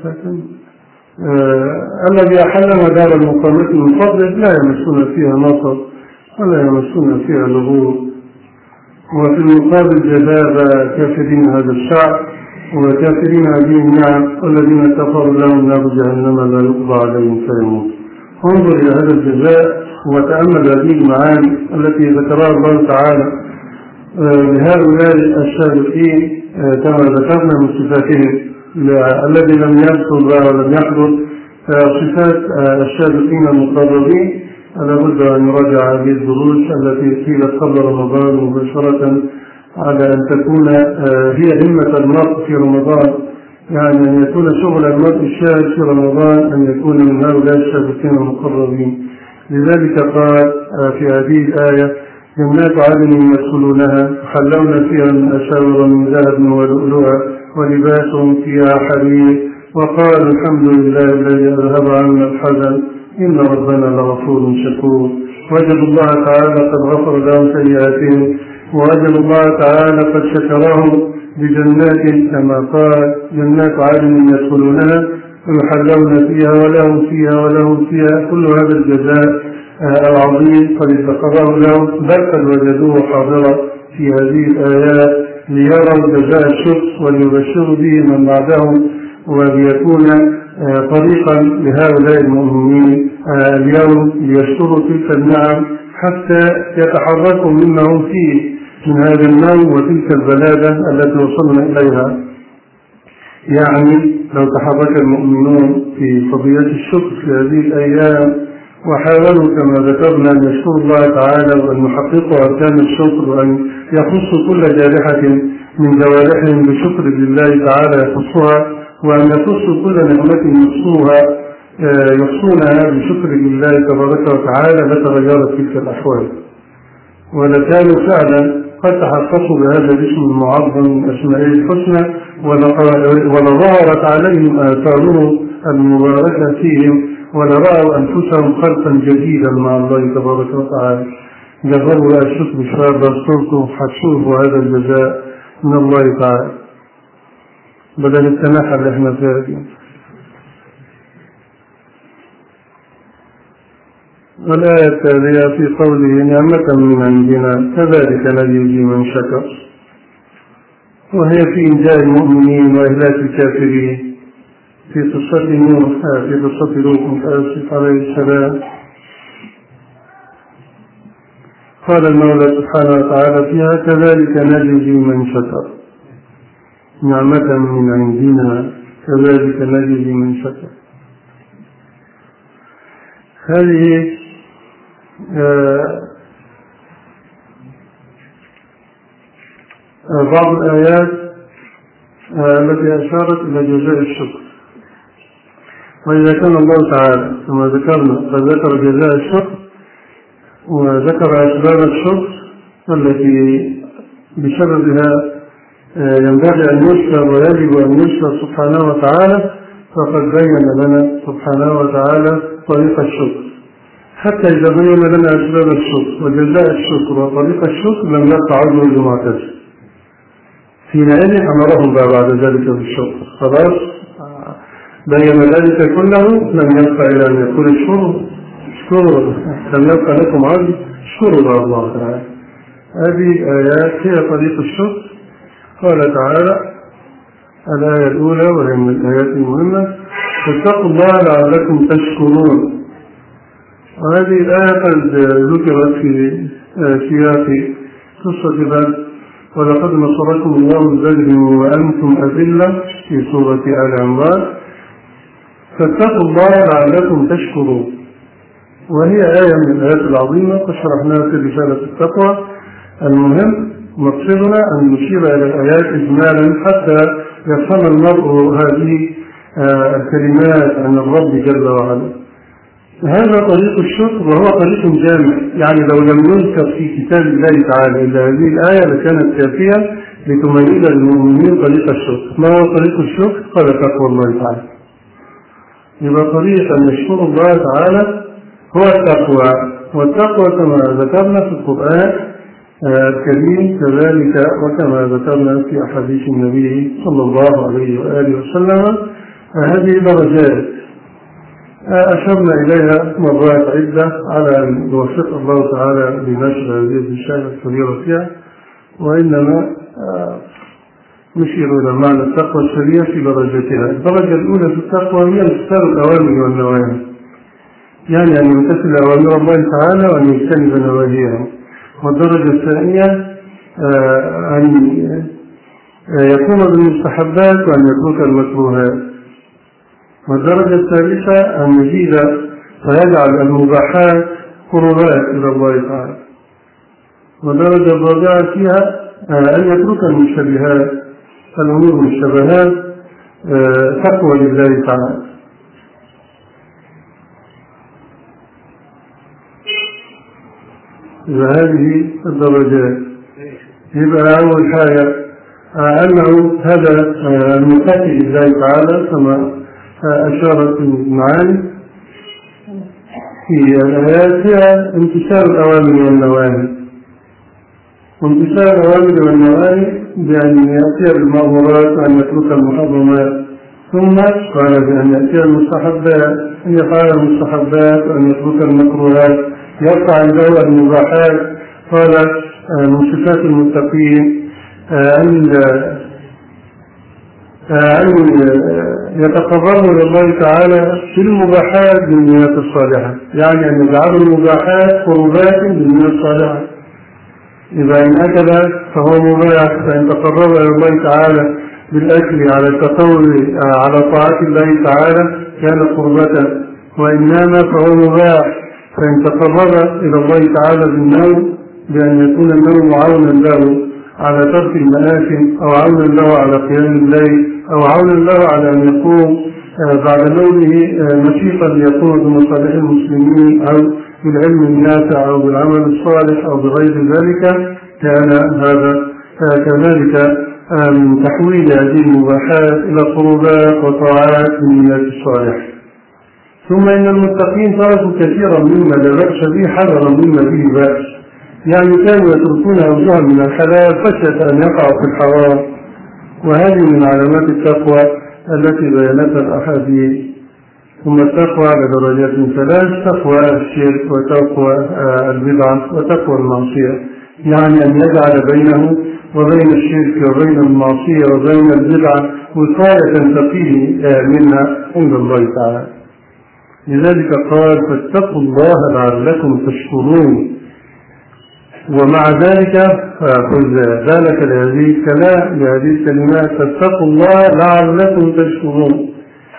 آه الذي أحلنا دار المقامة من فضله لا يمسون فيها نصر ولا يمسون فيها لغور. وفي المقابل جزاء كافرين هذا الشعب وكافرين هذه النعم والذين كفروا لهم نار جهنم لا يقضى عليهم فيموت. انظر إلى هذا الجزاء وتأمل هذه المعاني التي ذكرها الله تعالى لهؤلاء السابقين كما ذكرنا من صفاتهم الذي لم يدخل ولم يحضر. صفات السابقين المقربين لابد أن نراجع هذه الدروس التي قيلت قبل رمضان مباشرة على أن تكون هي همة المرء في رمضان، يعني أن يكون شغل المرء الشاهد في رمضان أن يكون من هؤلاء السابقين المقربين. لذلك قال في هذه الآية: جنات عدن يدخلونها يحلون فيها من أساور من ذهب ولؤلؤا ولباسهم فيها حرير وقالوا الحمد لله الذي أذهب عنا الحزن إن ربنا لغفور شكور. وجدوا الله تعالى قد غفر لهم سيئاتهم ووجدوا الله تعالى قد شكرهم بجنات كما قال: جنات عدن يدخلونها ويحلون فيها ولهم فيها ولهم فيها كل هذا الجزاء العظيم قد ذكره لهم، بل قد وجدوه حاضرا في هذه الآيات ليروا جزاء الشكر وليبشروا به من بعدهم وليكون طريقا لهؤلاء المؤمنين اليوم ليشكروا تلك النعم حتى يتحركوا مما هم فيه من هذا النوم وتلك البلادة التي وصلنا إليها. يعني لو تحرك المؤمنون في قضية الشكر في هذه الأيام وحاولوا كما ذكرنا أن يشكروا الله تعالى وأن يحققوا أركان الشكر وأن يخصوا كل جارحة من جوارحهم بشكر لله تعالى يخصها، وأن يخصوا كل نعمة يخصوها يحصونها بشكر لله تبارك وتعالى لتغيرت تلك الأحوال، ولكانوا فعلا قد تحققوا بهذا الاسم المعظم من أسمائه الحسنى ولظهرت عليهم آثاره المباركة فيهم ولرأوا أنفسهم خلقا جديدا مع الله تبارك وتعالى. جزاهم لا الشكر شوية بصرتم حتشوفوا هذا الجزاء من الله تعالى بدل التناحة اللي احنا فيها دي. والآية التالية في قوله: نعمة من عندنا كذلك نجزي من شكر، وهي في إنجاء المؤمنين وإهلاك الكافرين في قصة نوح في قصة لوط آسف عليه السلام. قال المولى سبحانه وتعالى فيها: كذلك نجزي من شكر، نعمة من عندنا كذلك نجزي من شكر. هذه آه بعض الآيات آه التي أشارت إلى جزاء الشكر. وإذا كان الله تعالى كما ذكرنا قد ذكر جزاء الشكر وذكر أسباب الشكر التي بسببها آه ينبغي أن يشكر ويجب أن يشكر سبحانه وتعالى، فقد بين لنا سبحانه وتعالى طريق الشكر. حتى إذا بين لنا أسباب الشكر وجزاء الشكر وطريق الشكر لم يبقى عذر للمعتزلة، حينئذ أمرهم بعد ذلك بالشكر. خلاص بين ذلك كله لم يبقى إلى أن يقول اشكروا اشكروا لم يبقى لكم عبد اشكروا الله تعالى. هذه آيات هي طريق الشكر. قال تعالى الآية الأولى وهي من الآيات المهمة فاتقوا الله لعلكم تشكرون. وهذه الآية قد ذكرت في سياق قصة بدر ولقد نصركم الله ببدر وأنتم أذلة في سورة آل عمران. فاتقوا الله لعلكم تشكرون، وهي آية من الآيات العظيمة قد شرحناها في رسالة التقوى. المهم مقصدنا أن نشير إلى الآيات إجمالا حتى يفهم المرء هذه الكلمات عن الرب جل وعلا. هذا طريق الشكر وهو طريق جامع، يعني لو لم يذكر في كتاب الله تعالى إلا هذه الآية لكانت كافية لتميز المؤمنين طريق الشكر. ما هو طريق الشكر؟ قال تقوى الله تعالى. يبقى طريق أن نشكر الله تعالى هو التقوى، والتقوى كما ذكرنا في القرآن الكريم كذلك وكما ذكرنا في أحاديث النبي صلى الله عليه وآله وسلم هذه درجات أشرنا إليها مرات عدة على أن يوفق الله تعالى بنشر هذه الرسالة الكبيرة فيها، وإنما نشير إلى معنى التقوى السريع في درجتها. الدرجة الأولى في التقوى هي امتثال الأوامر والنواهي، يعني أن يمتثل أوامر الله تعالى وأن يجتنب نواهيه. والدرجة الثانية أن يقوم بالمستحبات وأن يترك المكروهات. والدرجة الثالثة أن يزيد ويجعل المباحات قربات إلى الله تعالى. والدرجة الرابعة فيها أن يترك المشتبهات، الأمور المشتبهات تقوى لله تعالى. هذه الدرجات. يبقى أول حاجة أنه هذا المتقي لله تعالى كما أشارت المعاني في الآيات هي امتثال الأوامر والنواهي. وامتثال الأوامر والنواهي بأن يأتي بالمأمورات وأن يترك المحرمات، ثم قال بأن يأتي المستحبات، أن يفعل المستحبات وأن يترك المكروهات، يرفع عنده المباحات. قال من صفات المتقين أن أن يتقربوا لله تعالى في المباحات بالنيات الصالحة، يعني أن يجعلوا المباحات قربات بالنيات الصالحة. إذا إن أكل فهو مباح، فإن تقرب إلى الله تعالى بالأكل على التقوي على طاعة الله تعالى كان قربة، وإن نام فهو مباح، فإن تقرب إلى الله تعالى بالنوم بأن يكون النوم عونا له على ترك المآثم أو عونا له على قيام الليل أو عونا له على أن يقوم بعد نومه نشيطا ليقوم بمصالح المسلمين أو بالعلم النافع أو بالعمل الصالح أو بغير ذلك، كان هذا كذلك من تحويل هذه المباحات إلى قربات وطاعات بالنيات الصالحة. ثم إن المتقين تركوا كثيرا مما لا بأس به حذرا مما به بأس، يعني كانوا يتركون أوجها من الحلال خشية أن يقعوا في الحرام. وهذه من علامات التقوى التي بينتها الأحاديث. ثم التقوى على درجات ثلاث: تقوى الشرك وتقوى البدعة وتقوى المعصية، يعني أن يجعل بينه وبين الشرك وبين المعصية وبين البدعة وقاية تقيه منها عند الله تعالى. لذلك قال فاتقوا الله لعلكم تشكرون. ومع ذلك فأخذ ذلك لهذه الكلام لهذه الكلمات فاتقوا الله لعلكم تشكرون،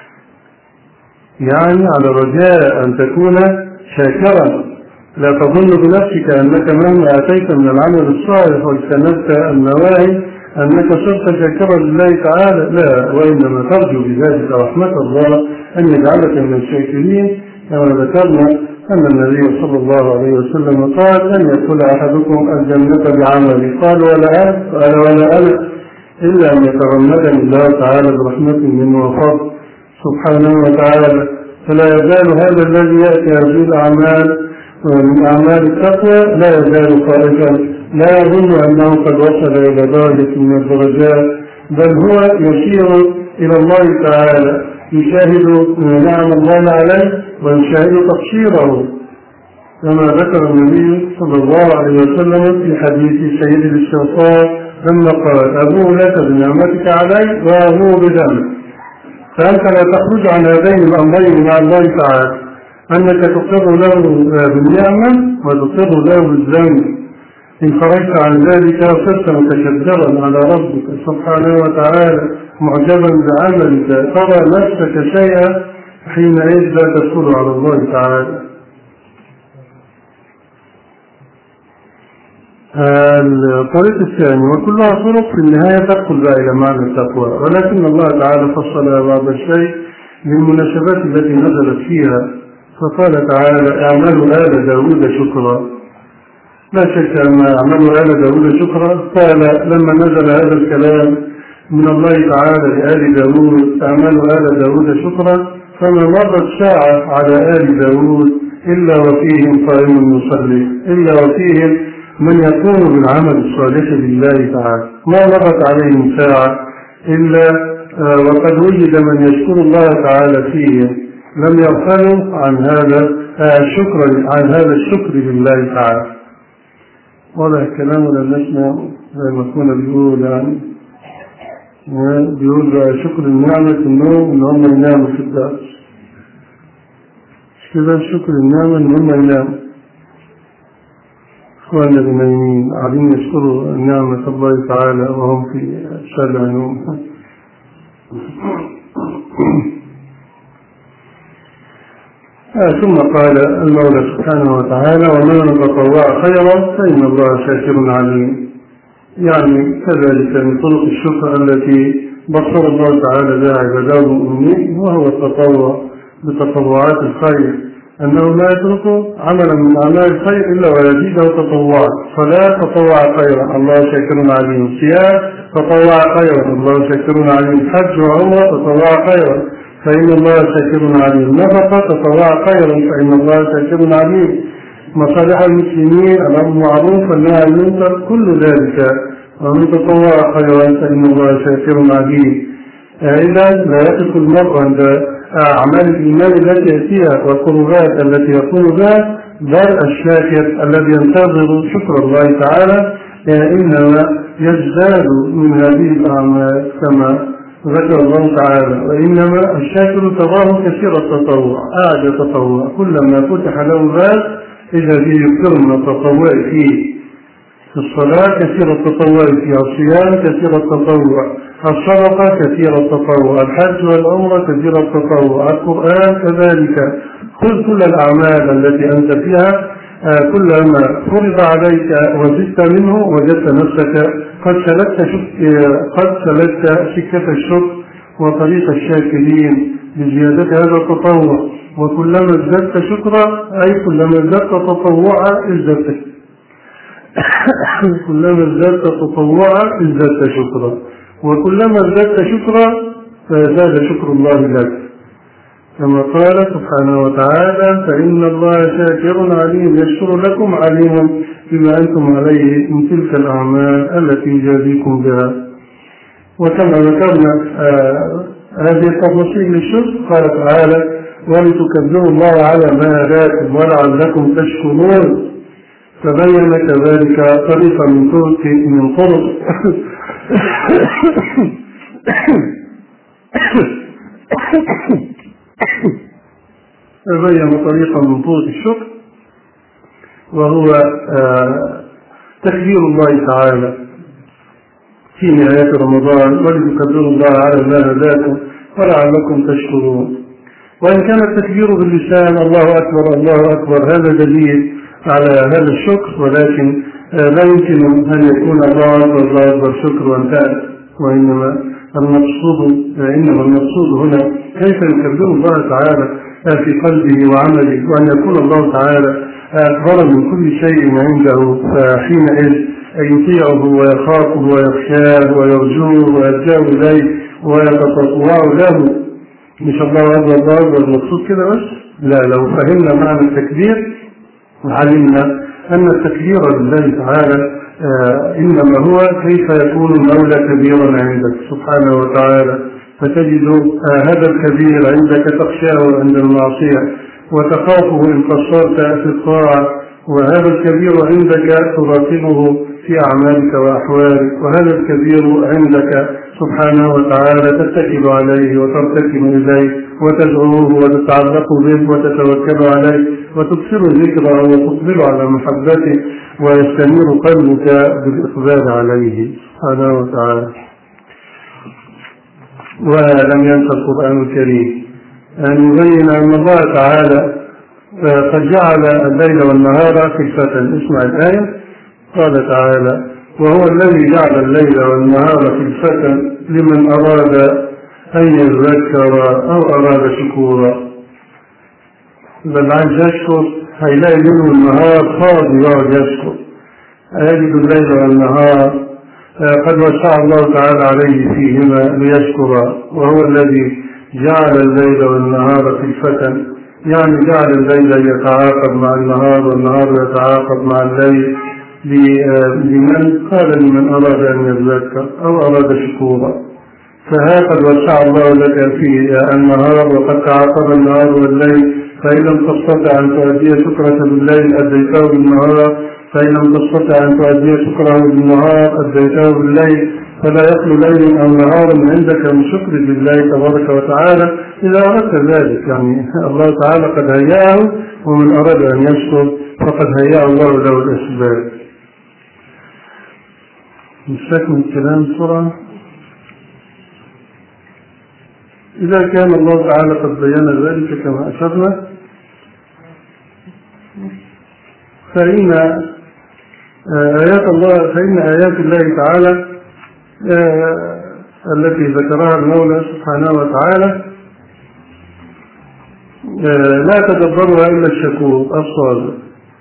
يعني على رجاء أن تكون شاكرا. لا تظن بنفسك أنك مهما أتيت من العمل الصالح واجتنبت النواهي أنك صرت شاكرا لله تعالى، لا، وإنما ترجو بذلك رحمة الله أن يجعلك من الشاكرين. كما ذكرنا أن النبي صلى الله عليه وسلم قال لن يدخل أحدكم الجنة بعمله، قال ولا أنا قال ولا أنا إلا أن يتغمدني الله تعالى برحمة منه وفضل سبحانه وتعالى. فلا يزال هذا الذي يأتي هذه الأعمال من أعمال التقوى لا يزال خائفا، لا يظن أنه قد وصل إلى درجة من الدرجات، بل هو يسير إلى الله تعالى يشاهد نعم الله عليه ويشاهد تقصيره، كما ذكر النبي صلى الله عليه وسلم في حديث سيد الاستغفار لما قال أبوء لك بنعمتك علي وأبوء بذنبك. فأنت لا تخرج عن هذين الأمرين مع الله تعالى، أنك تقر له بالنعمة وتقر له بالذنب. إن خرجت عن ذلك صرت متكبرا على ربك سبحانه وتعالى معجبا بعملك، ترى نفسك شيئا حينئذ لا تدخل على الله تعالى. الطريق الثاني وكلها طرق في النهاية تدخل بقى إلى معنى التقوى، ولكن الله تعالى فصل بعض الشيء للمناسبات التي نزلت فيها، فقال تعالى اعملوا آل داود شكرا. لا شك أن اعملوا آل داود شكرا قال لما نزل هذا الكلام من الله تعالى لآل داود اعملوا آل داود شكرا، فما مرت ساعة على آل داود إلا وفيهم قائم يصلي، إلا وفيهم من يقوم بالعمل الصالح لله تعالى. ما مرت عليهم ساعة إلا وقد وجد من يشكر الله تعالى فيهم، لم يغفلوا عن هذا الشكر عن هذا الشكر لله تعالى. ولا الكلام ولا نسمع زي ما كنا بيقول يعني بيقول شكر النعمة النوم إن هم يناموا في الدرس، مش كده؟ شكر النعمة إن هم يناموا. إخواننا النايمين قاعدين يشكروا نعمة الله تعالى وهم في شلع نوم. آه ثم قال المولى سبحانه وتعالى ومن تطوع خيرا فإن الله شاكر عليم. يعني كذلك من طرق الشكر التي بصر الله تعالى بها عباده المؤمنين وهو التطوع بتطوعات الخير، أنه لا يترك عملا من أعمال الخير إلا ويزيده تطوعا. صلاة تطوع خيرا الله شاكر عليم، صيام تطوع خيرا الله شاكر عليم، حج وعمرة تطوع خيرا فإن الله شاكر عليم، نفقة تطوع خيرا فإن الله شاكر عليم، مصالح المسلمين الأمر معروف والنهي عن المنكر كل ذلك ومن تطوع خيرا فإن الله شاكر عليم. إذا لا يقف المرء عند أعمال الإيمان التي يأتيها والقربات التي يقوم بها، بل الشاكر الذي ينتظر شكر الله تعالى إنما يزداد من هذه الأعمال كما ذكر الله تعالى. وإنما الشاكر تراه كثير التطوع، أعد التطوع، كلما فتح له باب إذا فيه يكثر من التطوع فيه. الصلاة كثير التطوع فيها، الصيام كثير التطوع، الصدقة كثير التطوع، الحج والعمرة كثير التطوع، القرآن كذلك. خذ كل الأعمال التي أنت فيها كلما فرض عليك وزدت منه وجدت نفسك قد سلكت قد سلكت سكة الشكر وطريق الشاكرين بزيادة هذا التطوع. وكلما ازددت شكرا أي كلما ازددت تطوعا ازددت كلما ازددت تطوعا ازددت شكرا، وكلما ازددت شكرا فزاد شكر الله لك، كما قال سبحانه وتعالى فإن الله شاكر عليم يشكر لكم عليم بما أنتم عليه من تلك الأعمال التي يجازيكم بها. وكما ذكرنا آه هذه التفاصيل للشكر قال تعالى ولتكبروا الله على ما هداكم ولعلكم تشكرون، فبين كذلك طريقا من طرق من طرق فبين طريقا من طرق الشكر وهو آه تكبير الله تعالى في نهاية رمضان ولتكبروا الله على ما هداكم ولعلكم تشكرون. وإن كان التكبير باللسان الله أكبر الله أكبر هذا دليل على هذا الشكر، ولكن لا يمكن أن يكون الله أكبر الله أكبر شكر وانتهى، وإنما المقصود إنما المقصود هنا كيف يكبر الله تعالى في قلبه وعمله، وأن يكون الله تعالى أكبر من كل شيء عنده، فحينئذ يطيعه ويخافه ويخشاه ويرجوه ويلجأ إليه ويتطوع له. مش الله أكبر الله أكبر المقصود كده بس، لا، لو فهمنا معنى التكبير علمنا أن التكبير لله تعالى آه إنما هو كيف يكون المولى كبيرا عندك سبحانه وتعالى، فتجد هذا الكبير عندك تخشاه عند المعصية وتخافه إن قصرت في الطاعة، وهذا الكبير عندك تراقبه في أعمالك وأحوالك، وهذا الكبير عندك سبحانه وتعالى تتكل عليه وترتكب إليه وتدعوه وتتعلق به وتتوكل عليه وتكثر ذكره وتقبل على محبته ويستنير قلبك بالإقبال عليه سبحانه وتعالى. ولم ينسى القرآن الكريم أن يبين أن الله تعالى قد جعل الليل والنهار خلفة. اسمع الآية، قال تعالى: وهو الذي جعل الليل والنهار خلفة لمن أراد أن يذكر أو أراد شكورا. بل عايز يشكر هيلاقي الليل والنهار فاضي يقعد يشكر، يجد الليل والنهار قد وسع الله تعالى عليه فيهما ليشكر. وهو الذي جعل الليل والنهار خلفة، يعني جعل الليل يتعاقب مع النهار والنهار يتعاقب مع الليل لمن قال لمن أراد أن يذكر أو أراد شكورا. فهكذا وسع الله لك في النهار وقد تعاقب النهار والليل، فإن لم تستطع أن تؤدي شكرة بالليل أديته بالنهار، فإن لم تستطع أن تؤدي شكره بالنهار أديته بالليل، فلا يخلو ليل أو نهار عندك من شكر لله تبارك وتعالى إذا أردت ذلك. يعني الله تعالى قد هيأه، ومن أراد أن يشكر فقد هيأ الله له الأسباب. نستكمل الكلام بسرعة. إذا كان الله تعالى قد بين ذلك كما أشرنا، فإن آيات الله فإن آيات الله تعالى التي ذكرها المولى سبحانه وتعالى لا تدبرها إلا الشكور الصادق.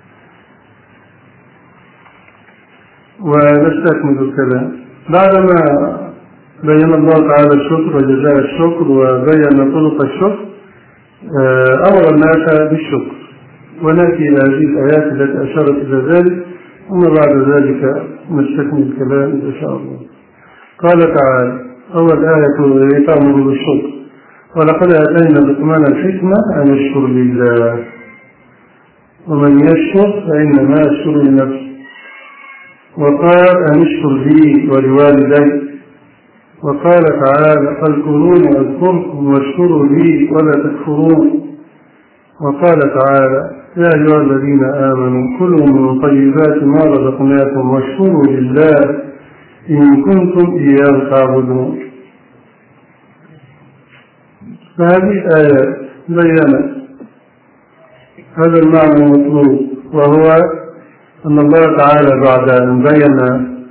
ونستكمل الكلام بعدما بين الله تعالى الشكر وجزاء الشكر وبين طرق الشكر، أمر الناس بالشكر، ونأتي إلى هذه الآيات التي أشارت إلى ذلك، ثم بعد ذلك نستكمل الكلام إن شاء الله. قال تعالى: أول آية تأمر بالشكر: ولقد آتينا لقمان الحكمة أن يشكر لله، ومن يشكر فإنما يشكر لنفسه. وقال: أن اشكر لي ولوالدي. وقال تعالى: فاذكروني أذكركم واشكروا لي ولا تكفرون. وقال تعالى: يا أيها الذين آمنوا كلوا من طيبات ما رزقناكم واشكروا لله إن كنتم إياه تعبدون. فهذه الآيات بيّنت هذا المعنى المطلوب، وهو أن الله تعالى بعد أن بين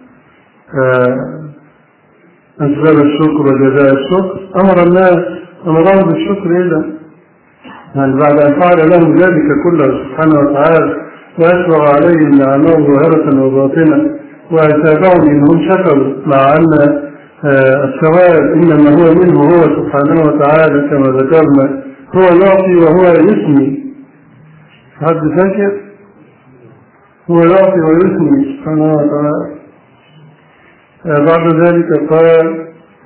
أسباب الشكر وجزاء الشكر أمر الناس أمرهم بالشكر إذا يعني بعد أن فعل لهم ذلك كله سبحانه وتعالى وأسبغ عليهم نعمه ظاهرة وباطنة وأثابهم إنهم شكروا، مع أن الثواب إنما هو منه هو سبحانه وتعالى كما ذكرنا، هو يعطي وهو يثني. حد فاكر؟ هو يعطي ويثني سبحانه وتعالى. بعد ذلك قال: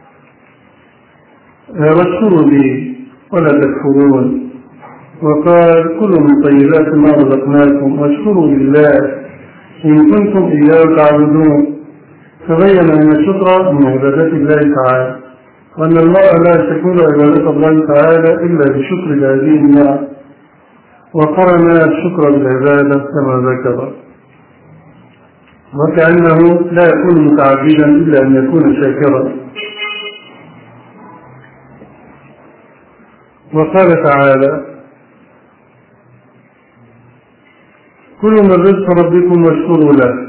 واشكروا لي ولا تكفرون. وقال: كلوا من طيبات ما رزقناكم واشكروا لله إن كنتم إياه تعبدون. فبين أن الشكر من عبادات الله تعالى، وأن المرء لا يستكمل عبادة الله تعالى إلا بشكر هذه النعم، وقرن الشكر بالعبادة كما ذكر، وكأنه لا يكون متعبدا إلا أن يكون شاكرا. وقال تعالى: كلوا من رزق ربكم واشكروا له.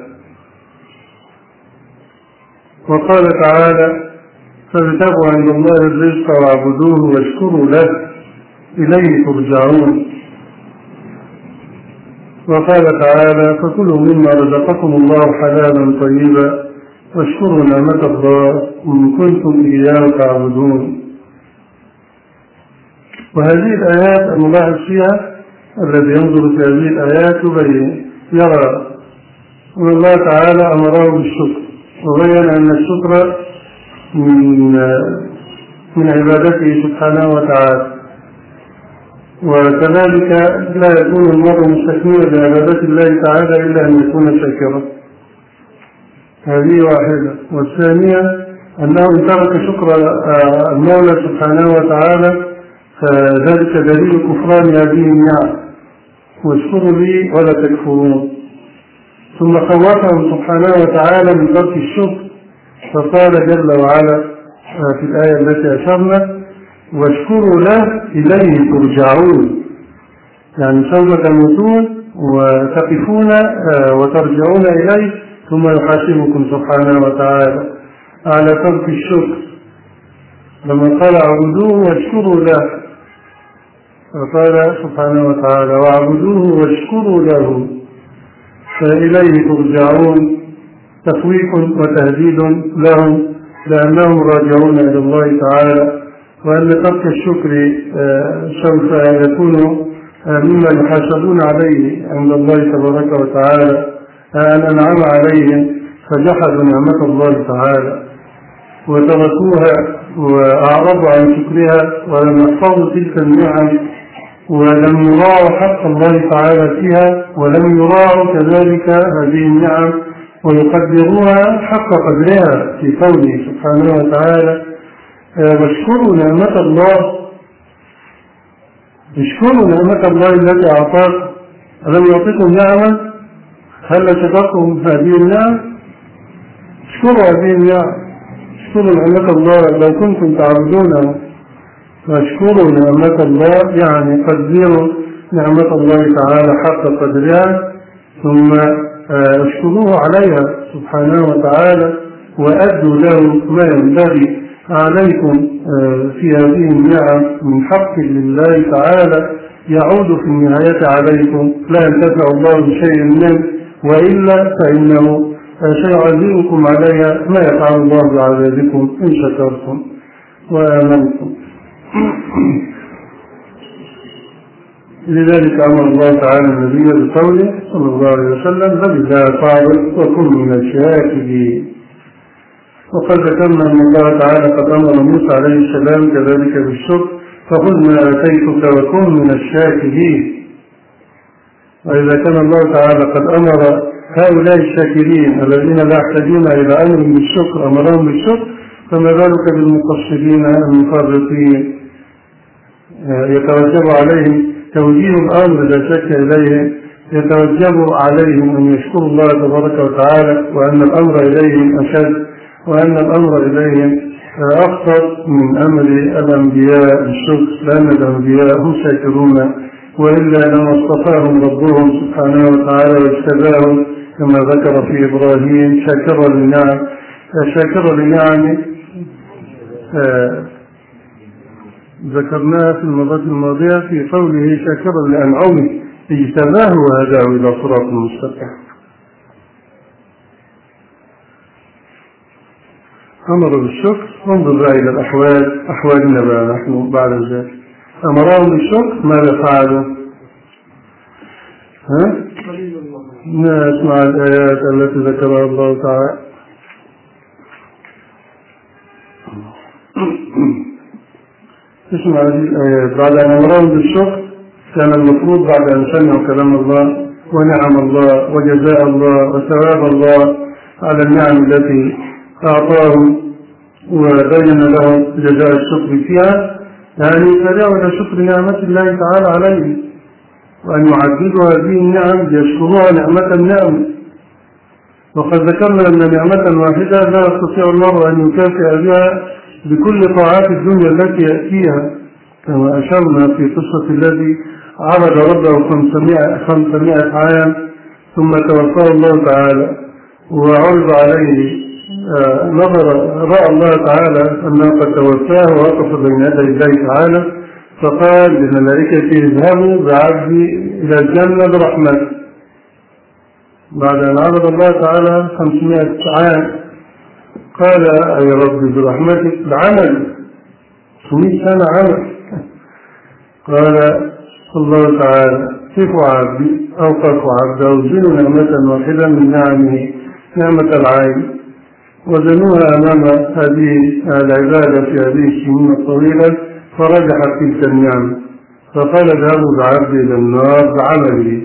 وقال تعالى: فابتغوا عند الله الرزق واعبدوه واشكروا له إليه ترجعون. وقال تعالى: فكلوا مما رزقكم الله حلالا طيبا واشكروا نعمة الله إن كنتم إياه تعبدون. وهذه الآيات الملاحظ فيها الذي ينظر في هذه الآيات يبين يرى أن الله تعالى أمره بالشكر، وبين أن الشكر من من عبادته سبحانه وتعالى. وكذلك لا يكون المرء مستكملا لعبادة الله تعالى إلا أن يكون شاكرا. هذه واحدة. والثانية أنه إن ترك شكر المولى سبحانه وتعالى فذلك دليل كفران هذه النعم، واشكروا لي ولا تكفرون. ثم خوفهم سبحانه وتعالى من ترك الشكر فقال جل وعلا في الآية التي أشرنا: واشكروا له إليه ترجعون، يعني سوف تموتون وتقفون وترجعون إليه ثم يحاسبكم سبحانه وتعالى على ترك الشكر. لما قال اعبدوه واشكروا له، فقال سبحانه وتعالى: واعبدوه واشكروا له فإليه ترجعون، تخويف وتهديد لهم لأنهم راجعون إلى الله تعالى، وأن ترك الشكر سوف يكون مما يحاسبون عليه عند الله تبارك وتعالى، أن أنعم عليهم فجحدوا نعمة الله تعالى وتركوها وأعرضوا عن شكرها ولم يحفظوا تلك النعم ولم يراعوا حق الله تعالى فيها، ولم يراعوا كذلك هذه النعم ويقدروها حق قدرها في قوله سبحانه وتعالى: واشكروا نعمة الله. اشكروا نعمة الله التي أعطاكم، ألم يعطيكم نعمة؟ هل شكرتم هذه النعم؟ اشكروا هذه النعم، اشكروا نعمة الله لو كنتم تعبدونه. واشكروا نعمة الله يعني قدروا نعمة الله تعالى حق قدرها، ثم اشكروه عليها سبحانه وتعالى وأدوا له ما ينبغي عليكم في هذه النعم من حق لله تعالى يعود في النهاية عليكم، لا ينتفع الله بشيء منه، وإلا فإنه سيعذبكم عليها ما يفعل الله بعذابكم إن شكرتم وآمنتم. لذلك أمر الله تعالى النبي بقوله صلى الله عليه وسلم: فبالله فاعبد وكن من الشاكرين. وقد ذكرنا أن الله تعالى قد أمر موسى عليه السلام كذلك بالشكر: فخذ ما آتيتك وكن من الشاكرين. وإذا كان الله تعالى قد أمر هؤلاء الشاكرين الذين لا يحتاجون إلى أمر بالشكر أمرهم بالشكر، فما بالك بالمقصرين المفرطين يتوجب عليهم توجيه الأمر لا شك إليه، يتوجب عليهم أن يشكروا الله تبارك وتعالى، وأن الأمر إليهم أشد، وأن الأمر إليهم أخطر من أمر الأنبياء بالشكر، لأن الأنبياء هم شاكرون، وإلا لما اصطفاهم ربهم سبحانه وتعالى واجتباهم كما ذكر في إبراهيم شاكرا للنعم شاكرا للنعم آه ذكرناها في المرات الماضية في قوله شاكرا لأنعمه اجتباه وهداه إلى صراط مستقيم. أمر بالشكر. انظر بقى إلى الأحوال، أحوالنا بقى نحن بعد ذلك. أمرهم بالشكر ماذا فعلوا؟ ها؟ نسمع الآيات التي ذكرها الله تعالى. اسمع هذه الآيات. بعد أن أمرهم بالشكر كان المفروض بعد أن سمعوا كلام الله ونعم الله وجزاء الله وثواب الله على النعم التي أعطاهم وبين لهم جزاء الشكر فيها، يعني يسارعوا إلى شكر نعمة الله تعالى عليهم، وأن يعددوا هذه النعم ليشكروها نعمة النعم. وقد ذكرنا أن نعمة واحدة لا يستطيع الله أن يكافئ بها بكل طاعات الدنيا التي يأتيها، كما أشرنا في قصة الذي عبد ربه خمسمائة عام ثم توفاه الله تعالى وعرض عليه آه نظر رأى الله تعالى أنه قد توفاه ووقف بين يدي الله تعالى فقال للملائكة اذهبوا بعبدي إلى الجنة برحمته. بعد أن عبد الله تعالى خمسمائة عام قال: أي ربي برحمتك العمل خمسمائة سنة عمل. قال الله تعالى: كفوا عبدي أوقفوا عبده وزنوا نعمة واحدة من نعمه نعمة العين، وزنوها أمام هذه العبادة في هذه السنين الطويلة فرجحت تلك النعمة، فقال اذهبوا بعبدي إلى النار بعمله.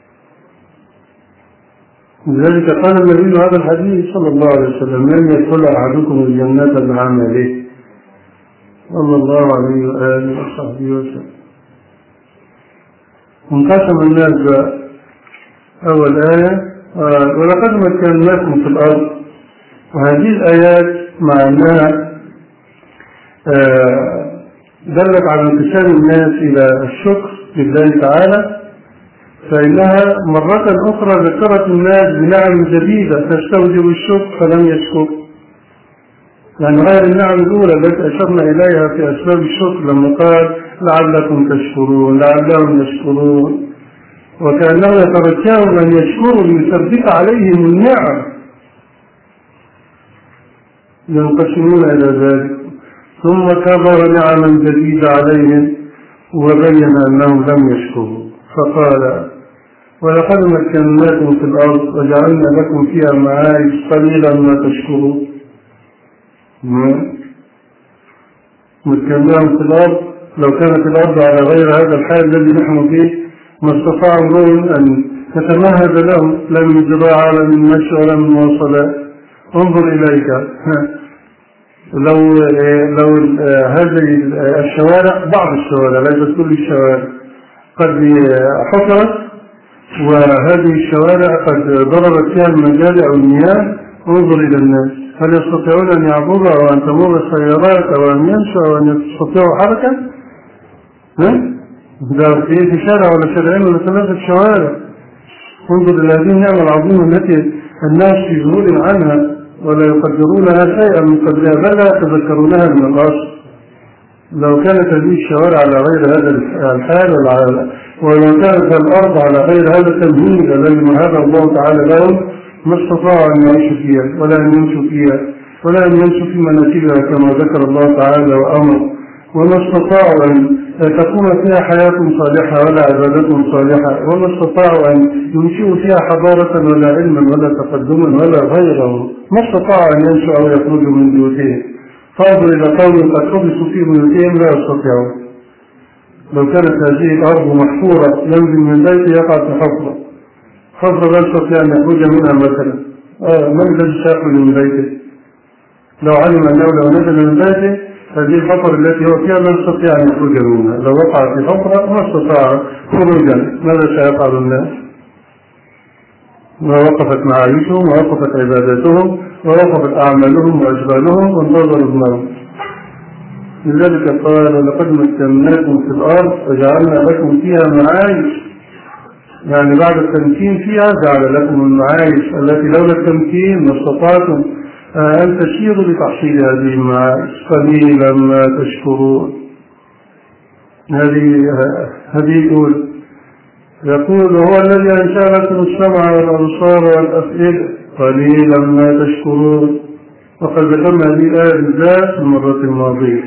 لذلك قال النبي هذا الحديث صلى الله عليه وسلم: لن يدخل أحدكم الجنة بعمله، صلى الله عليه وآله وصحبه وسلم. انقسم الناس أول آية: ولقد مكناكم في الأرض. وهذه الآيات مع أنها دلت على انقسام الناس إلى الشكر لله تعالى، فإنها مرة أخرى ذكرت الناس بنعم جديدة تستوجب الشكر فلم يشكر، يعني غير النعم الأولى التي أشرنا إليها في أسباب الشكر لما قال لعلكم تشكرون لعلهم يشكرون، وكأنه يترجاهم أن يشكروا ليثبت عليهم النعم، ينقسمون إلى ذلك. ثم كبر نعما جديدة عليهم وبين أنهم لم يشكروا، فقال: ولقد مكناكم في الأرض وجعلنا لكم فيها معايش قليلا ما تشكرون. مكناهم في الأرض، لو كانت الأرض على غير هذا الحال الذي نحن فيه ما استطاع امرؤ أن يتمهد له، لا من زراعة ولا من مشي ولا من مواصلات. انظر إليك، لو لو هذه الشوارع، بعض الشوارع ليس كل الشوارع، قد حفرت وهذه الشوارع قد ضربت فيها المجاري أو المياه، انظر إلى الناس، هل يستطيعون أن يعبروا أو أن تمر السيارات أو أن يمشوا أو أن يستطيعوا حركة؟ ده في شارع ولا شارعين ولا ثلاثة شوارع. انظر إلى هذه النعمة العظيمة التي الناس في ذهول عنها ولا يقدرونها شيئا من قدرها، بل لا يتذكرونها من الأصل. لو كانت هذه الشوارع على غير هذا الحال ولو كانت الأرض على غير هذا التمهيد الذي مهد الله تعالى لهم ما استطاعوا أن يعيشوا فيها ولا أن يمشوا فيها ولا أن يمشوا في مناكبها كما ذكر الله تعالى وأمر، وما استطاعوا أن تكون فيها حياة صالحة ولا عبادة صالحة، وما استطاعوا أن ينشئوا فيها حضارة ولا علما ولا تقدما ولا غيره، ما استطاعوا أن ينشأوا أو يخرجوا من بيوتهم. فانظر إلى قوم قد حبسوا في بيوتهم لا يستطيعون. لو كانت هذه الأرض محفورة ينزل من بيته يقع في حفرة، حفرة لا يستطيع أن يخرج منها مثلا، آه من الذي سيخرج من بيته؟ لو علم أنه لو نزل من بيته هذه الحفر التي هو فيها لا يستطيع أن يخرج منها، لو وقع في حفرة ما استطاع خروجا، ماذا سيفعل الناس؟ ووقفت معايشهم ووقفت عباداتهم ووقفت أعمالهم وأشغالهم وانتظروا الموت. لذلك قال: لقد مكناكم في الأرض وجعلنا لكم فيها معايش، يعني بعد التمكين فيها جعل لكم المعايش التي لولا التمكين ما استطعتم أن تسيروا لتحصيل هذه المعايش، قليلا ما تشكرون. هذه هذه الأولى. يقول: هو الذي أنشأ لكم السمع والأبصار والأفئدة قليلا ما تشكرون. وقد ذكرنا هذه الآية بالذات في المرة الماضية.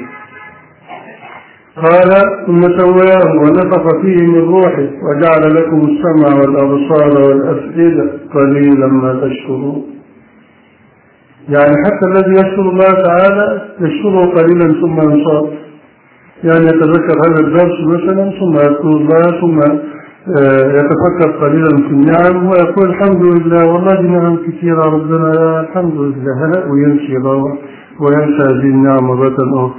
قال: ثم سواه ونفخ فيه من روحه وجعل لكم السمع والأبصار والأفئدة قليلا ما تشكرون. يعني حتى الذي يشكر الله تعالى يشكره قليلا ثم ينصرف، يعني يتذكر هذا الدرس مثلا ثم يذكر الله ثم يتفكر قليلا في النعم ويقول الحمد لله والله دي نعم كثيرة ربنا الحمد لله، وينسي الله وينسى هذه النعم مرة أخرى.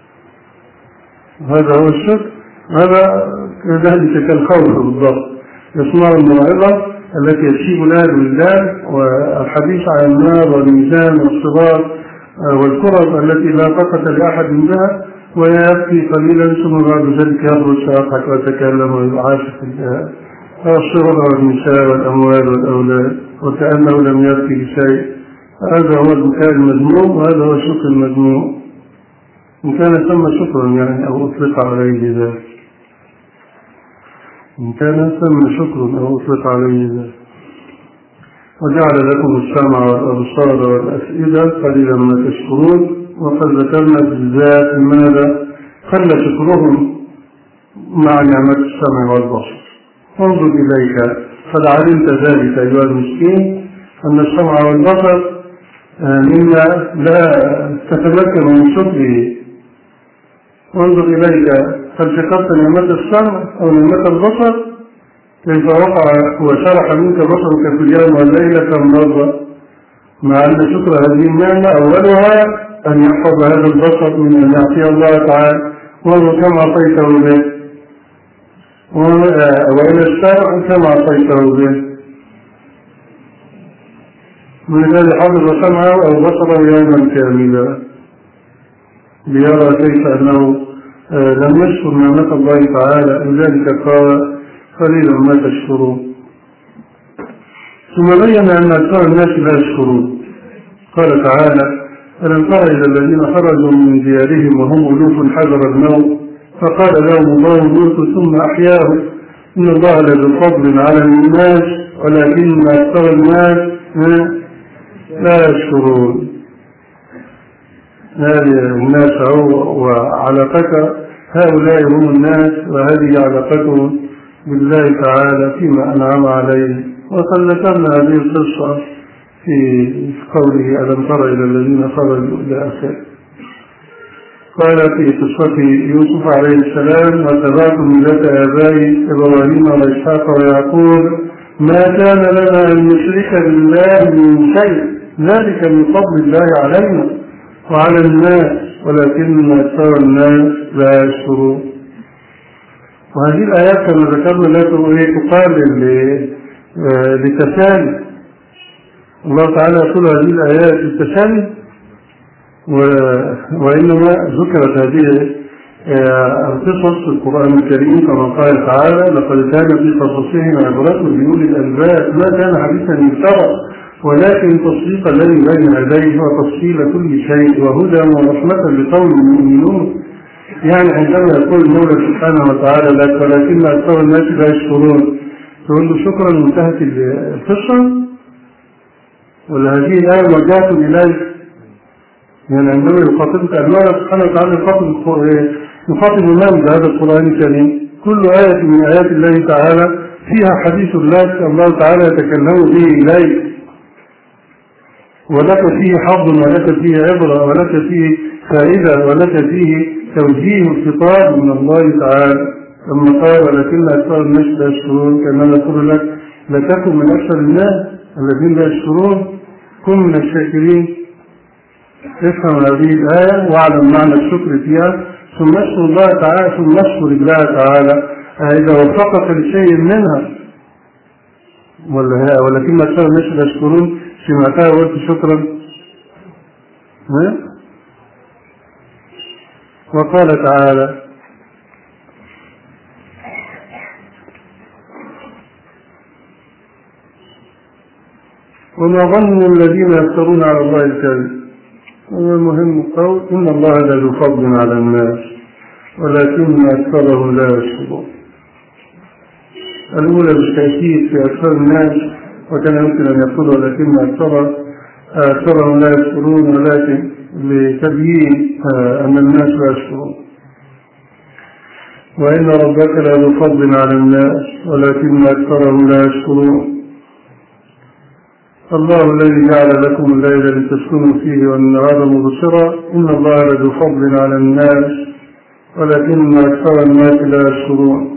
هذا هو الشكر. هذا ذلك كالخوف بالضبط، يسمع الموعظة التي يشيب لها الولدان والحديث عن النار والميزان والصراط والكرب التي لا طاقة لأحد بها، ويبكي قليلا ثم بعد ذلك يخرج فيضحك ويتكلم ويعاشق الصغر والنساء والأموال والأولاد وكأنه لم يبكي شيء. هذا هو البكاء المذموم وهذا هو الشكر المذموم، إن كان ثم شكرا يعني أو أطلق عليه ذلك، إن كان ثم شكر أو أطلق عليه ذلك. وجعل لكم السمع والأبصار والأفئدة قليلا ما تشكرون. وقد ذكرنا بالذات ماذا خلى شكرهم مع نعمة السمع والبصر. انظر إليك، قد علمت ذلك أيها المسكين أن السمع والبصر مما لا تتمكن من شكره. وانظر إليك، هل شكرت نعمة السمع أو نعمة البصر؟ كيف وقع وشرح منك بصرك في اليوم والليلة كم مرة؟ مع أن شكر هذه النعمة أولها أن يحفظ هذا البصر من أن يعطي الله تعالى، وانظر كم أعطيته به، وإلى السمع كم أعطيته به. من الذي حفظ سمعه أو بصره يوما كاملا ليرى كيف أنه لم يشكر نعمة الله تعالى، لذلك قال قليلا ما تشكرون. ثم بين أن أكثر الناس لا يشكرون. قال تعالى: ألم تر إلى الذين خرجوا من ديارهم وهم ألوف حذر الموت فقال لهم الله موتوا ثم أحياهم إن الله لذو فضل على الناس ولكن أكثر الناس لا يشكرون. هذه الناس وعلاقتك، هؤلاء هم الناس وهذه علاقتهم بالله تعالى فيما أنعم عليه. وقد ذكرنا هذه القصة في قوله ألم تر إلى الذين خرجوا إلى آخره. قال في قصة يوسف عليه السلام: واتبعت ملة آبائي إبراهيم وإسحاق ويعقوب ما كان لنا أن نشرك بالله من شيء ذلك من فضل الله علينا وعلى الناس ولكن أكثر الناس لا يشكرون. وهذه الآيات كما ذكرنا لا تقال لتسالي. الله تعالى يقول هذه الآيات للتسالي، وإنما ذكرت هذه القصص في القرآن الكريم كما قال تعالى: لقد كان في قصصهم عبرة لأولي الألباب ما كان حديثا يفترى ولكن تصديق الذي بين يديه وتفصيل كل شيء وهدى ورحمة لقوم يؤمنون. يعني عندما يقول المولى سبحانه وتعالى لك ولكن أكثر الناس لا يشكرون، تقول له شكرا انتهت القصة؟ ولا هذه الآية موجهة إليك؟ يعني عندما يخاطبك المولى سبحانه وتعالى يخاطب من بهذا القرآن الكريم؟ كل آية من آيات الله تعالى فيها حديث لك الله تعالى يتكلم به إليك، ولك فيه حظ ولك فيه عبرة ولك فيه فائدة ولك فيه توجيه الخطاب من الله تعالى. لما قال ولكن أكثر الناس لا يشكرون كما نقول لك لا تكن من أكثر الناس الذين لا يشكرون، كن من الشاكرين. افهم هذه الآية واعلم معنى الشكر فيها، ثم اشكر الله تعالى ثم اشكر الله تعالى إذا وفقك لشيء منها. ولكن أكثر الناس لا يشكرون سمعتها وقلت شكرا. وقال تعالى: وما ظن الذين يفترون على الله الكذب. والمهم قول إن الله لذو فضل على الناس ولكن أكثرهم لا يشكرون. الأولى بالتأكيد في أكثر الناس، وكان يمكن أن يقول ولكن أكثر أكثرهم لا يشكرون، ولكن لتبيين أن الناس لا يشكرون. وإن ربك لذو فضل على الناس ولكن أكثرهم لا يشكرون. الله الذي جعل لكم الليل لتسكنوا فيه والنهار مبصرا إن الله لذو فضل على الناس ولكن أكثر الناس لا يشكرون.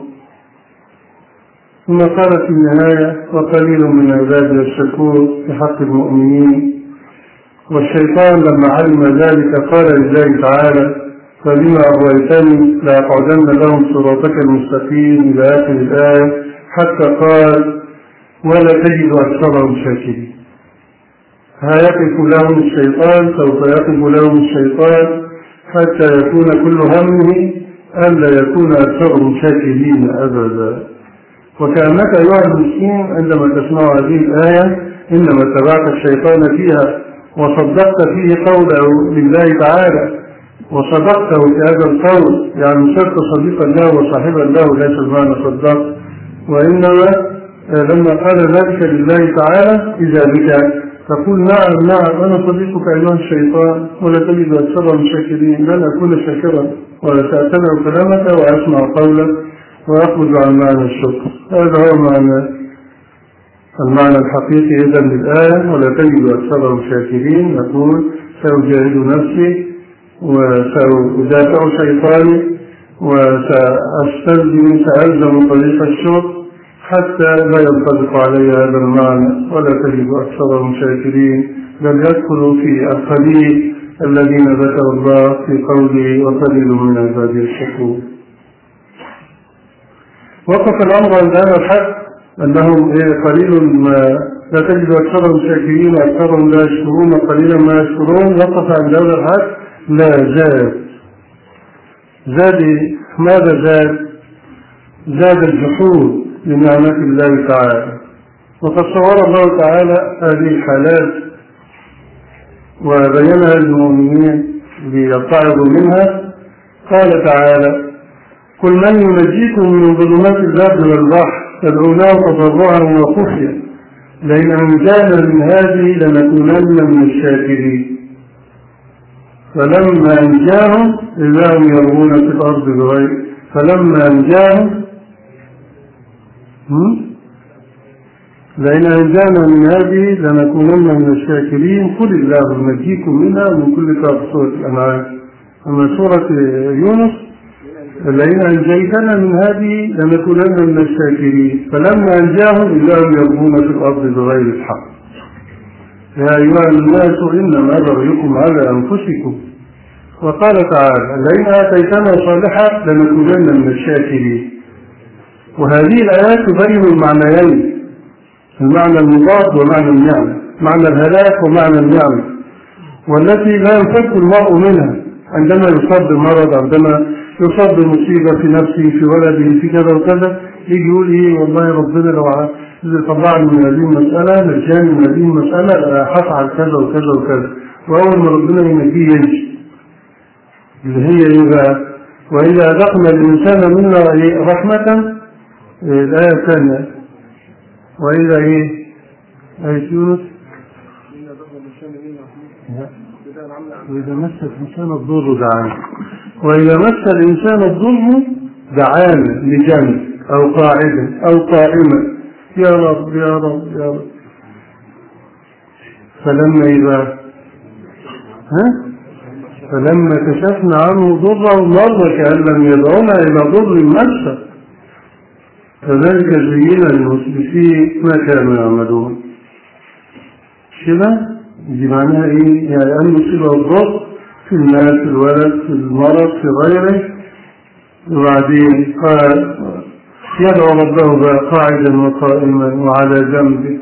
ثم قال في النهاية: وقليل من عبادي الشكور في حق المؤمنين. والشيطان لما علم ذلك قال لله تعالى: فبما أغويتني لأقعدن لهم صراطك المستقيم إلى آخر الآية، حتى قال: ولا تجد أكثرهم شاكرين. هيقف لهم الشيطان، سوف يقف لهم الشيطان حتى يكون كل همه ألا يكون أكثرهم شاكرين أبدا. وكأنك أيها المسلم عندما تسمع هذه الآية إنما اتبعت الشيطان فيها وصدقت فيه قوله لله تعالى وصدقته في هذا القول، يعني صرت صديقا له وصاحبا له، ليس المعنى صدقت، وإنما لما قال ذلك لله تعالى إذا بك تقول: نعم نعم أنا صديقك أيها الشيطان ولا تجد أكثرهم شاكرين، لن أكون شاكرا ولا سأتبع كلامك وأسمع قولك وأخرج عن معنى الشكر. هذا هو معنى المعنى الحقيقي إذن للآية ولا تجد أكثرهم شاكرين، يقول سأجاهد نفسي وسأدافع شيطاني وسأستلزم سألزم طريق الشرك حتى لا ينطبق علي هذا المعنى ولا تجد أكثرهم شاكرين، بل يدخل في القليل الذين ذكر الله في قوله وقليل من عبادي الشكور. وقف الأمر عند هذا الحد أنهم قليل ما لا تجد أكثرهم شاكرين وأكثرهم لا يشكرون وقليلا ما يشكرون. وقف عند هذا الحد لا زاد. زاد ماذا زاد؟ زاد الجحود لنعمة الله تعالى. وقد صور الله تعالى هذه الحالات وبينها للمؤمنين ليتعظوا منها. قال تعالى: قل من ينجيكم من ظلمات البر والبحر تدعونه تضرعا وخفيا لئن أنجانا من هذه لنكونن من الشاكرين فلما أنجاهم إذا هم يرمون في الأرض بغير فلما أنجاهم لئن أنجانا من هذه لنكونن من الشاكرين قل الله ينجيكم منها ومن كل كافر. سورة الأنعام. أما سورة يونس: لئن أنجيتنا من هذه لنكونن من الشاكرين فلما أنجاهم إذا هم يرمون في الأرض بغير الحق. يا أيها الناس إنما بغيكم على أنفسكم. وقال تعالى: لئن آتيتنا صالحا لنكونن من الشاكرين. وهذه الآيات تبين المعنيين: المعنى المضاد ومعنى النعمة، معنى الهلاك ومعنى النعمة، والتي لا ينفك المرء منها عندما يصاب بمرض، عندما يصاب بمصيبة في نفسه في ولده في كذا وكذا، يجي يقول إيه والله ربنا لو طلعني من هذه المسألة نجاني من هذه المسألة هفعل كذا وكذا وكذا. وأول ما ربنا ينجيه ينجي اللي هي إذا وإذا أذقنا الإنسان منا رحمة. الآية الثانية وإذا إيه آية يونس: وإذا مس الإنسان الضر دعانا وإذا مس الإنسان الضر دعانا لجنب أو قاعدا أو قائما يا رب يا رب يا رب. فلما إذا ها فلما كشفنا عنه ضره مر كأن لم يدعونا إلى ضر مسه كذلك زين للمسرفين ما كانوا يعملون. كده دي معناها ايه؟ يعني ان يصيب الضر في الناس في الولد في المرض في غيره. وبعدين قال: يدعو ربه قاعدا وقائما وعلى جنبه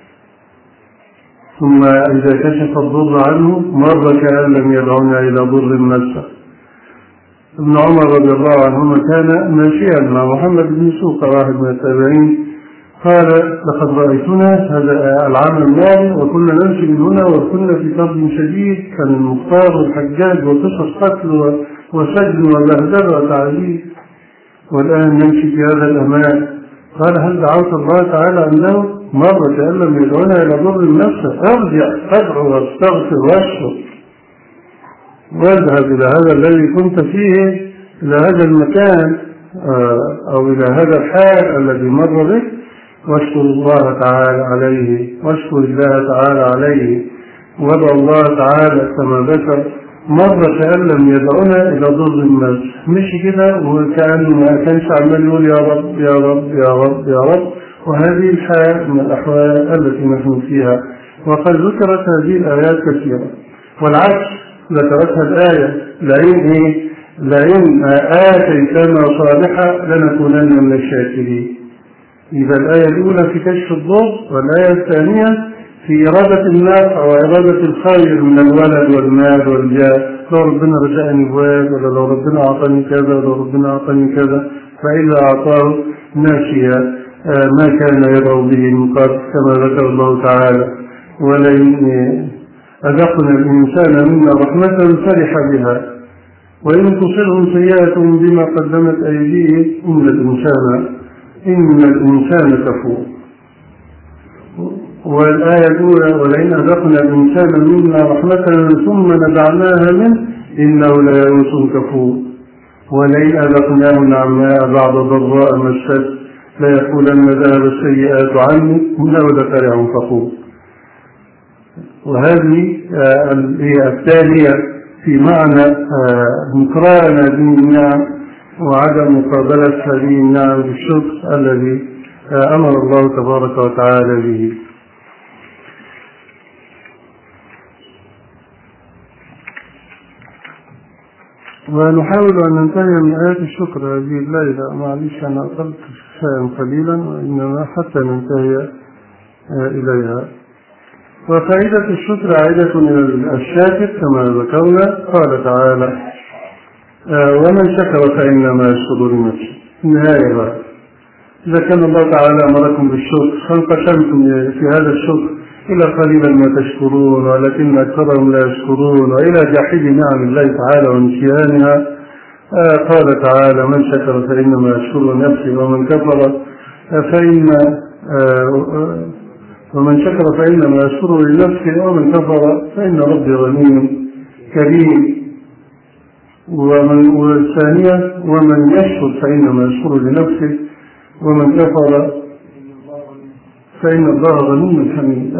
ثم اذا كشف الضر عنه مر كأن لم يدعونا الى ضر مسه. ابن عمر رضي الله عنهما كان ماشيا مع محمد بن سوق واحد من التابعين، قال: لقد رأيتنا هذا العام الماضي وكنا نمشي من هنا وكنا في كرب شديد، كان المختار والحجاج وقصص قتل وسجن وبهدله وتعذيب، والآن نمشي في هذا الأمان. قال: هل دعوت الله تعالى أنه مرة كأن لم يدعونا إلى ضر نفسه؟ ارجع فادعو واستغفر واشكر واذهب إلى هذا الذي كنت فيه، إلى هذا المكان أو إلى هذا الحال الذي مر بك، واشكر الله تعالى عليه واشكر الله تعالى عليه وادعو الله تعالى كما ذكر مرة كأن لم يدعونا إلى ضر الناس. مش كده وكأنه ما كانش عمال يقول يا رب يا رب يا رب يا رب. وهذه الحال من الأحوال التي نحن فيها. وقد ذكرت هذه الآيات كثيرا، والعكس ذكرتها الآية: لئن إيه؟ لئن آتيتنا صالحا لنكونن من الشاكرين. إذا الآية الأولى في كشف الضر، والآية الثانية في إرادة النفع وإرادة الخير من الولد والمال والجاه. لو ربنا رزقني بواد، ولا لو ربنا أعطاني كذا، ولو ربنا أعطاني كذا، فإذا أعطاه ناشيا ما كان يدعو به من قبل كما ذكر الله تعالى: ولئن أذقنا الإنسان منا رحمة فرح بها وإن تصبهم سيئة بما قدمت أيديهم إن الإنسان إن الإنسان كفور. والآية الأولى: ولئن أذقنا الإنسان منا رحمة ثم نزعناها منه إنه ليئوس كفور. ولئن أذقناه نعماء بعد ضراء مسته لا يقولن ذهب السيئات عني إنه لفرح فخور. وهذه هي التالية في معنى مقارنة هذه النعم وعدم مقابلة هذه النعم بالشكر الذي أمر الله تبارك وتعالى به. ونحاول أن ننتهي من آيات الشكر هذه الليلة. معلش أنا أقلت شيئا قليلا وإنما حتى ننتهي إليها. وفائدة الشكر عائدة إلى الشاكر كما ذكرنا. قال تعالى ومن شكر فإنما يشكر لنفسه. النهاية بقى إذا كان الله تعالى أمركم بالشكر فانقسمتم في هذا الشكر إلى قليلا ما تشكرون ولكن أكثرهم لا يشكرون وإلى جحيد نعم الله تعالى ونسيانها. آه قال تعالى من شكر فإنما يشكر نفسه ومن كفر فإن آه ومن شكر فإنما يشكر لنفسه ومن كفر فإن ربي غني كريم. ومن والثانية ومن يشكر فإنما يشكر لنفسه ومن كفر فإن الله غني حميد.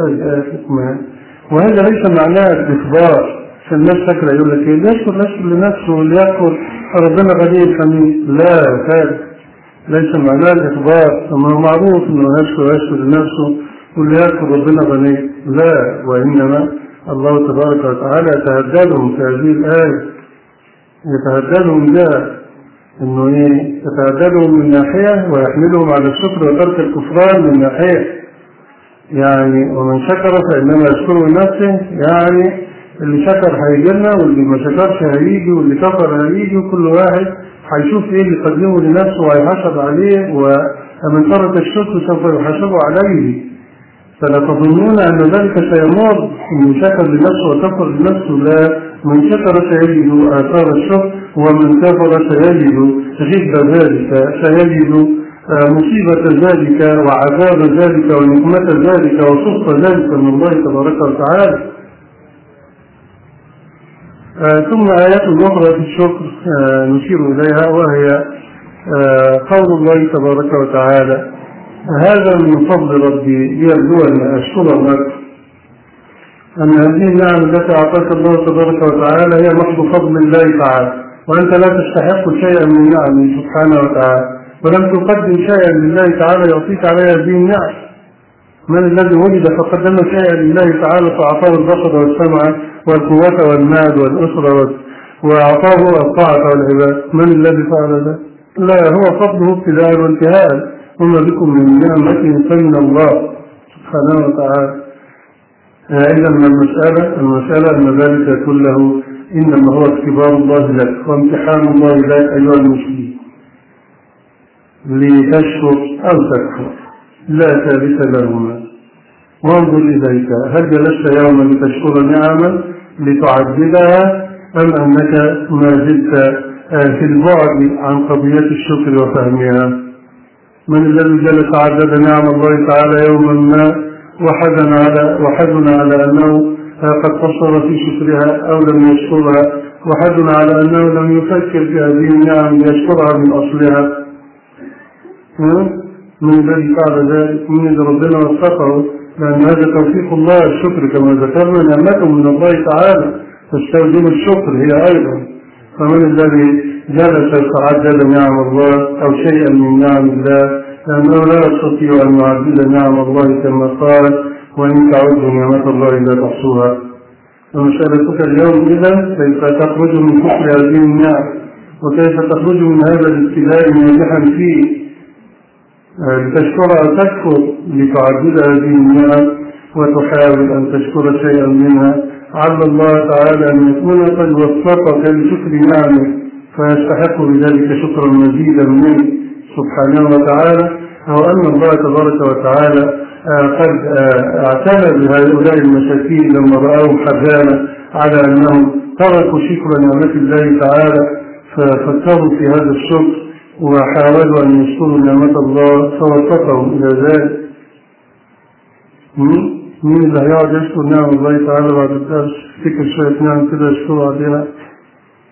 وهذا ليس معناه الإخبار. فالناس فاكرة يقول لك اللي يشكر يشكر لنفسه واللي يشكر ربنا غني حميد. لا، هذا ليس معناه الإخبار. ثم معروف أنه يشكر يشكر لنفسه واللي يشكر ربنا غني. لا، وإنما الله تبارك وتعالى يتهددهم في هذه الآية. يتهددهم ده انه ايه؟ يتهددهم من ناحية ويحملهم على الشكر وترك الكفران من ناحية. يعني ومن شكر فإنما يشكر لنفسه، يعني اللي شكر هيجينا واللي ما شكرش هيجي واللي كفر هيجي وكل واحد هيشوف ايه اللي يقدمه لنفسه وهيحاسب عليه، ومن ترك الشكر سوف يحاسب عليه. فلا تظنون أن ذلك سيمر من شكر لنفسه وكفر لنفسه. لا، من شكر سيجد آثار الشكر ومن كفر سيجد غب ذلك، سيجد مصيبة ذلك وعذاب ذلك ونقمة ذلك وسخط ذلك من الله تبارك وتعالى. ثم آيات أخرى في الشكر نشير إليها، وهي قول الله تبارك وتعالى هذا من فضل ربي يرجو أن أشكر لك. أن هذه النعم التي أعطاك الله تبارك وتعالى هي محض فضل الله تعالى، وأنت لا تستحق شيئا من نعمه سبحانه وتعالى، ولم تقدم شيئا لله تعالى يعطيك عليها هذه النعم. من الذي ولد فقدم شيئا لله تعالى فأعطاه البصر والسمع والقوة والمال والأسرة وأعطاه الطاعة والعباد؟ من الذي فعل ذلك؟ لا، هو فضله ابتداء وانتهاء. وما بكم من نعمة فمن الله سبحانه وتعالى. إذا من المسألة المسألة أن ذلك كله إنما هو اختبار الله لك وامتحان الله لك أيها المسلمين لتشكر أو تكفر، لا ثالث لهما. وانظر إليك، هل جلست يوما لتشكر نعما لتعدلها أم أنك ما زلت في البعد عن قضية الشكر وفهمها؟ من الذي جلس عدد نعم الله تعالى يوما ما وحزن على وحزن على أنه قد قصر في شكرها أو لم يشكرها، وحزن على أنه لم يفكر في هذه النعم ليشكرها من أصلها؟ من الذي فعل ذلك؟ من الذي ربنا وفقه؟ لأن هذا توفيق الله. الشكر كما ذكرنا نعمة من الله تعالى تستوجب الشكر هي أيضا. فمن الذي جلس يتعدد نعم الله أو شيئا من نعم الله؟ لأنه لا يستطيع أن يعدد نعم الله كما قال وإن تعدوا نعمة الله لا تحصوها. فمسألتك اليوم إذا كيف تخرج من كفر هذه النعم وكيف تخرج من هذا الابتلاء ناجحا فيه، لتشكر أو تكفر لتعدد هذه النعم وتحاول أن تشكر شيئا منها. عل الله تعالى أن يكون قد وفقك لشكر نعمه فيستحق بذلك شكرا مزيدا منه سبحانه وتعالى، أو أن الله تبارك وتعالى قد اعتنى بهؤلاء المساكين لما رأوا حزانا على أنهم تركوا شكر نعمة الله تعالى ففكروا في هذا الشكر وحاولوا أن يشكروا نعمة الله فوفقهم إلى ذلك. مين اللي هيقعد يشكر نعم الله تعالى بعد الدرس؟ فكر شوية نعم كده يشكروا عليها؟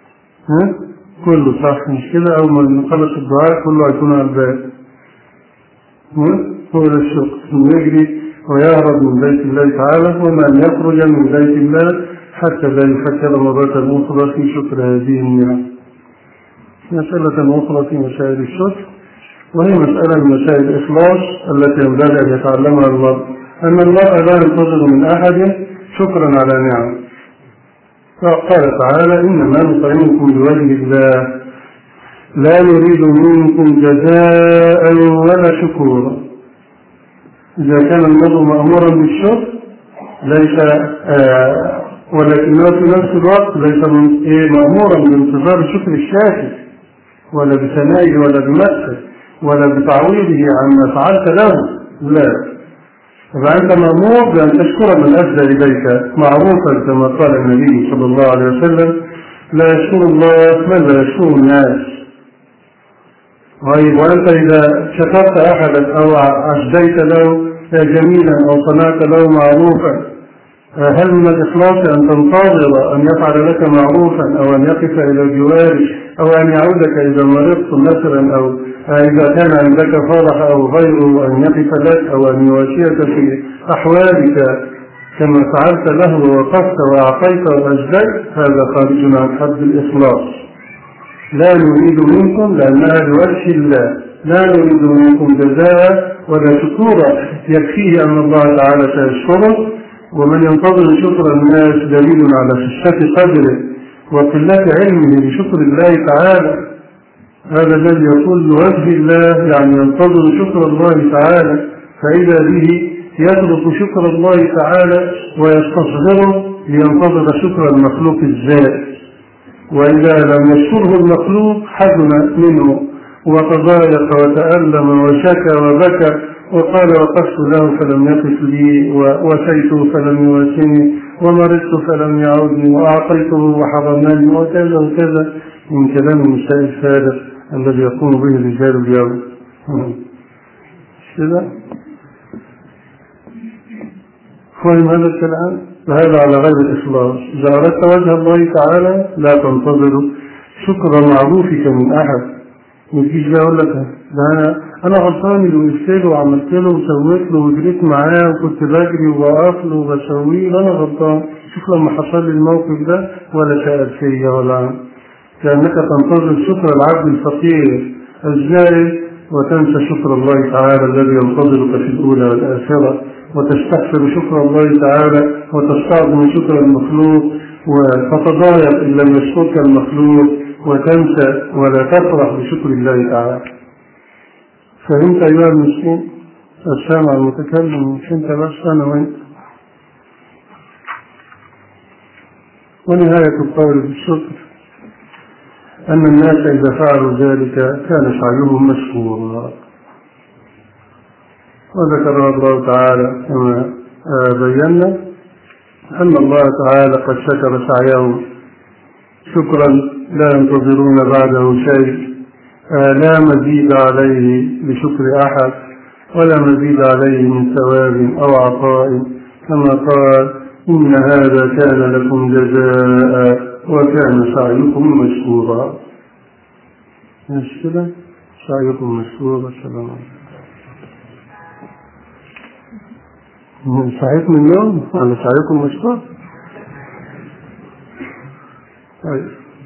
ها؟ كله صح مش كده؟ أول ما نخلص الدعاء كله هيكون على البال. هو الشكر، يجري ويهرب من بيت الله تعالى، وما أن يخرج من بيت الله حتى لا يفكر مرة أخرى في شكر هذه النعم. مسألة أخرى في مسائل الشكر، وهي مسألة من مسائل الإخلاص التي ينبغي أن يتعلمها المرء، أن الله لا ينتظر من أحد شكرا على نعم. فقال تعالى: إنما نطعمكم لوجه الله لا نريد منكم جزاء ولا شكورا. إذا كان المرء مأمورا بالشكر ليس آه ولكنه في نفس الوقت ليس مأمورا بانتظار شكر الشاكر ولا بثنائه ولا بمدحه ولا بتعويضه عما فعلت له، لا، فأنت مأمور بأن تشكر من أسدى إليك معروفا كما قال النبي صلى الله عليه وسلم: لا يشكر الله من لا يشكر الناس. طيب، وأنت إذا شكرت أحدا أو أجديت له جميلا أو صنعت له معروفا، هل من الإخلاص أن تنتظر أن يفعل لك معروفا أو أن يقف إلى جوارك أو أن يعودك إذا مرضت مثلا، أو إذا كان عندك فرح أو غيره أن يقف لك أو أن يواشيك في أحوالك كما فعلت له ووقفت وأعطيت وأجديت؟ هذا خارج عن حد الإخلاص. لا نريد منكم، لأنها لوجه الله، لا نريد منكم جزاء ولا شكورا، يكفيه أن الله تعالى سيشكره. ومن ينتظر شكر الناس دليل على خفة قدره وقلة علمه بشكر الله تعالى. هذا الذي يقول لوجه الله يعني ينتظر شكر الله تعالى، فإذا به يترك شكر الله تعالى ويستصغره لينتظر شكر المخلوق الزائد، وإذا لم يشكره المخلوق حزن منه وتضايق وتألم وشكى وبكى وقال: وقفت له فلم يقف لي، وواسيته فلم يواسني، ومرضت فلم يعودني، وأعطيته وحرمني، وكذا وكذا من كلام النساء الفارغ الذي يقوم به الرجال اليوم. كذا فهم هذا الكلام، فهذا على غير الإخلاص. إذا أردت وجه الله تعالى لا تنتظر شكر معروفك من أحد. مجيش لا أقول لك ده أنا غلطان اللي وقفت له وعملت له وسويت له وجريت معاه وكنت بجري وواقف له وبسويه، أنا غلطان. شوف لما حصل لي الموقف ده ولا شاءت فيا ولا، كأنك تنتظر شكر العبد الفقير الزائد وتنسى شكر الله تعالى الذي ينتظرك في الأولى والآخرة، وتستغفر شكر الله تعالى وتستعظم شكر المخلوق، وتتضايق إن لم يشكرك المخلوق، وتنسى ولا تفرح بشكر الله تعالى. فهمت أيها المسلم؟ السامع المتكلم مش أنت بس، أنا وأنت. ونهاية القول بالشكر أن الناس إذا فعلوا ذلك كان سعيهم مشكورا. وذكر الله تعالى كما بينا أن الله تعالى قد شكر سعيهم شكرا لا ينتظرون بعده شيء، لا مزيد عليه بشكر أحد ولا مزيد عليه من ثواب أو عطاء، كما قال: إن هذا كان لكم جزاء وكان سعيكم مشكورا. مش كده؟ سعيكم مشكورا. السلام عليكم. سعيكم اليوم على سعيكم مشكور. طيب،